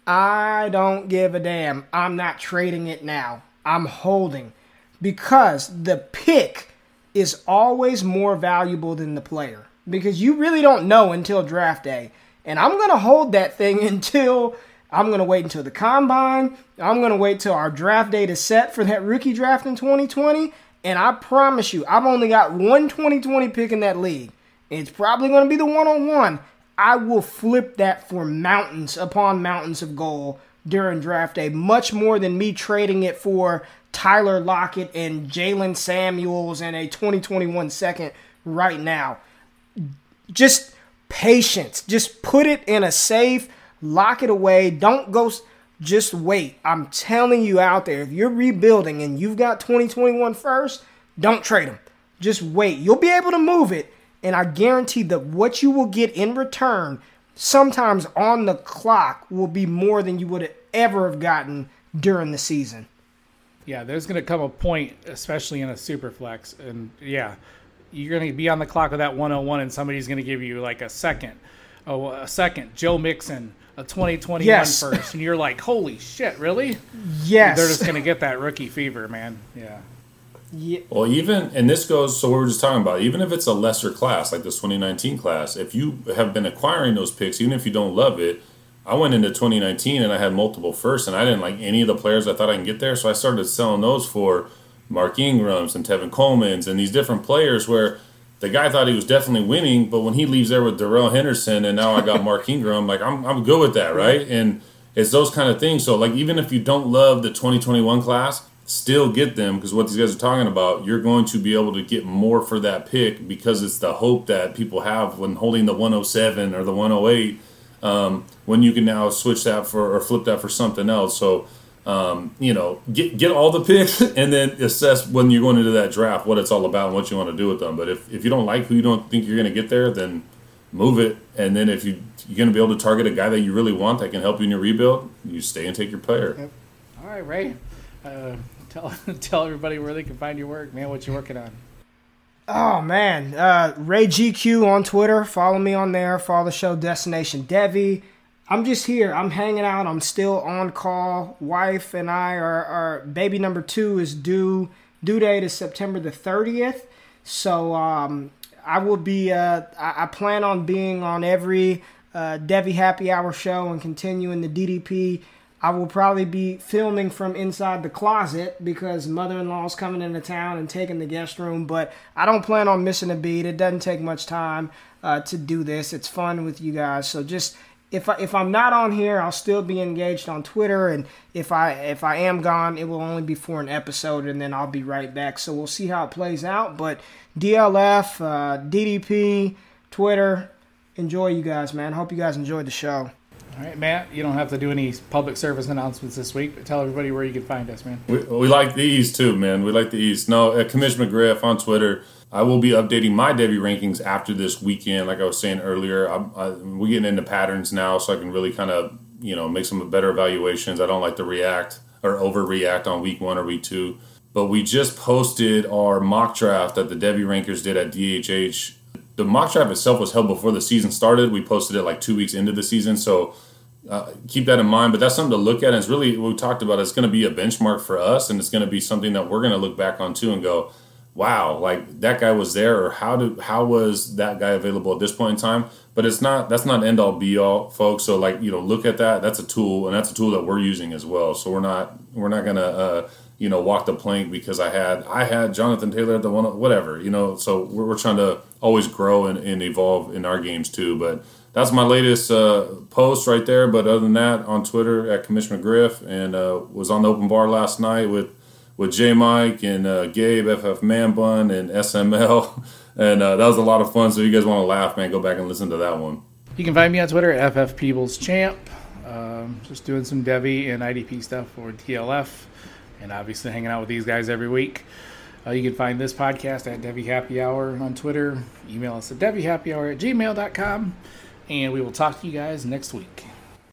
I don't give a damn. I'm not trading it now. I'm holding, because the pick is always more valuable than the player, because you really don't know until draft day. And I'm going to hold that thing until I'm going to wait until the combine. I'm going to wait till our draft date is set for that rookie draft in twenty twenty. And I promise you, I've only got one twenty twenty pick in that league. It's probably going to be the one-on-one. I will flip that for mountains upon mountains of gold during draft day, much more than me trading it for Tyler Lockett and Jalen Samuels and a twenty twenty-one second right now. Just patience. Just put it in a safe, lock it away. Don't go, just wait. I'm telling you out there, if you're rebuilding and you've got twenty twenty-one first, don't trade them. Just wait. You'll be able to move it, and I guarantee that what you will get in return, sometimes on the clock, will be more than you would have ever have gotten during the season. Yeah, there's going to come a point, especially in a super flex, and yeah, you're going to be on the clock with that one oh one, and somebody's going to give you like a second, oh, a second, Joe Mixon, a twenty twenty-one Yes. first, and you're like, holy shit, really? Yes. They're just going to get that rookie fever, man. Yeah. Yeah. Well, even, and this goes, so we were just talking about, even if it's a lesser class, like this twenty nineteen class, if you have been acquiring those picks, even if you don't love it, I went into twenty nineteen and I had multiple firsts, and I didn't like any of the players I thought I can get there, so I started selling those for Mark Ingrams and Tevin Coleman's and these different players where the guy thought he was definitely winning, but when he leaves there with Darrell Henderson and now I got Mark Ingram, like I'm I'm good with that, right? And it's those kind of things. So like even if you don't love the twenty twenty-one class, still get them, because what these guys are talking about, you're going to be able to get more for that pick, because it's the hope that people have when holding the one oh seven or the one oh eight, um, when you can now switch that for or flip that for something else. So um, you know, get get all the picks and then assess when you're going into that draft what it's all about and what you want to do with them. But if, if you don't like who you don't think you're going to get there, then move it. And then if you, you're going to be able to target a guy that you really want that can help you in your rebuild, you stay and take your player. Yep. All right, Ray. Uh, tell tell everybody where they can find your work, man. What you working on? Oh, man. Uh, Ray G Q on Twitter. Follow me on there. Follow the show Destination Devi. I'm just here. I'm hanging out. I'm still on call. Wife and I are, are baby number two is due. Due date is September the thirtieth. So um, I will be, uh, I, I plan on being on every uh, Devi Happy Hour show and continuing the D D P. I will probably be filming from inside the closet because mother-in-law's coming into town and taking the guest room, but I don't plan on missing a beat. It doesn't take much time uh, to do this. It's fun with you guys. So just, if, I, if I'm not on here, I'll still be engaged on Twitter, and if I, if I am gone, it will only be for an episode, and then I'll be right back. So we'll see how it plays out, but D L F, uh, D D P, Twitter, enjoy you guys, man. Hope you guys enjoyed the show. All right, Matt, you don't have to do any public service announcements this week, but tell everybody where you can find us, man. We, we like the East too, man. We like the East. No, at Commish McGriff on Twitter. I will be updating my Devi rankings after this weekend. Like I was saying earlier, I'm, I, we're getting into patterns now, so I can really kind of, you know, make some better evaluations. I don't like to react or overreact on week one or week two. But we just posted our mock draft that the Devi Rankers did at D H H. The mock draft itself was held before the season started. We posted it like two weeks into the season, so uh, keep that in mind. But that's something to look at. And it's really what we talked about. It's going to be a benchmark for us, and it's going to be something that we're going to look back on too and go, wow, like that guy was there, or how did how was that guy available at this point in time? But it's not that's not end all be all, folks. So like, you know, look at that. That's a tool, and that's a tool that we're using as well. So we're not we're not gonna uh, you know walk the plank because I had I had Jonathan Taylor at the one whatever, you know. So we're, we're trying to always grow and, and evolve in our games too. But that's my latest uh, post right there. But other than that, on Twitter at Commissioner McGriff, and uh, was on the open bar last night with. with J Mike and uh, Gabe, F F Man Bun, and S M L. And uh, that was a lot of fun. So if you guys want to laugh, man, go back and listen to that one. You can find me on Twitter at F F Peebles Champ. Um, just doing some Devi and I D P stuff for T L F. And obviously hanging out with these guys every week. Uh, you can find this podcast at Devi Happy Hour on Twitter. Email us at devi happy hour at gmail dot com. And we will talk to you guys next week.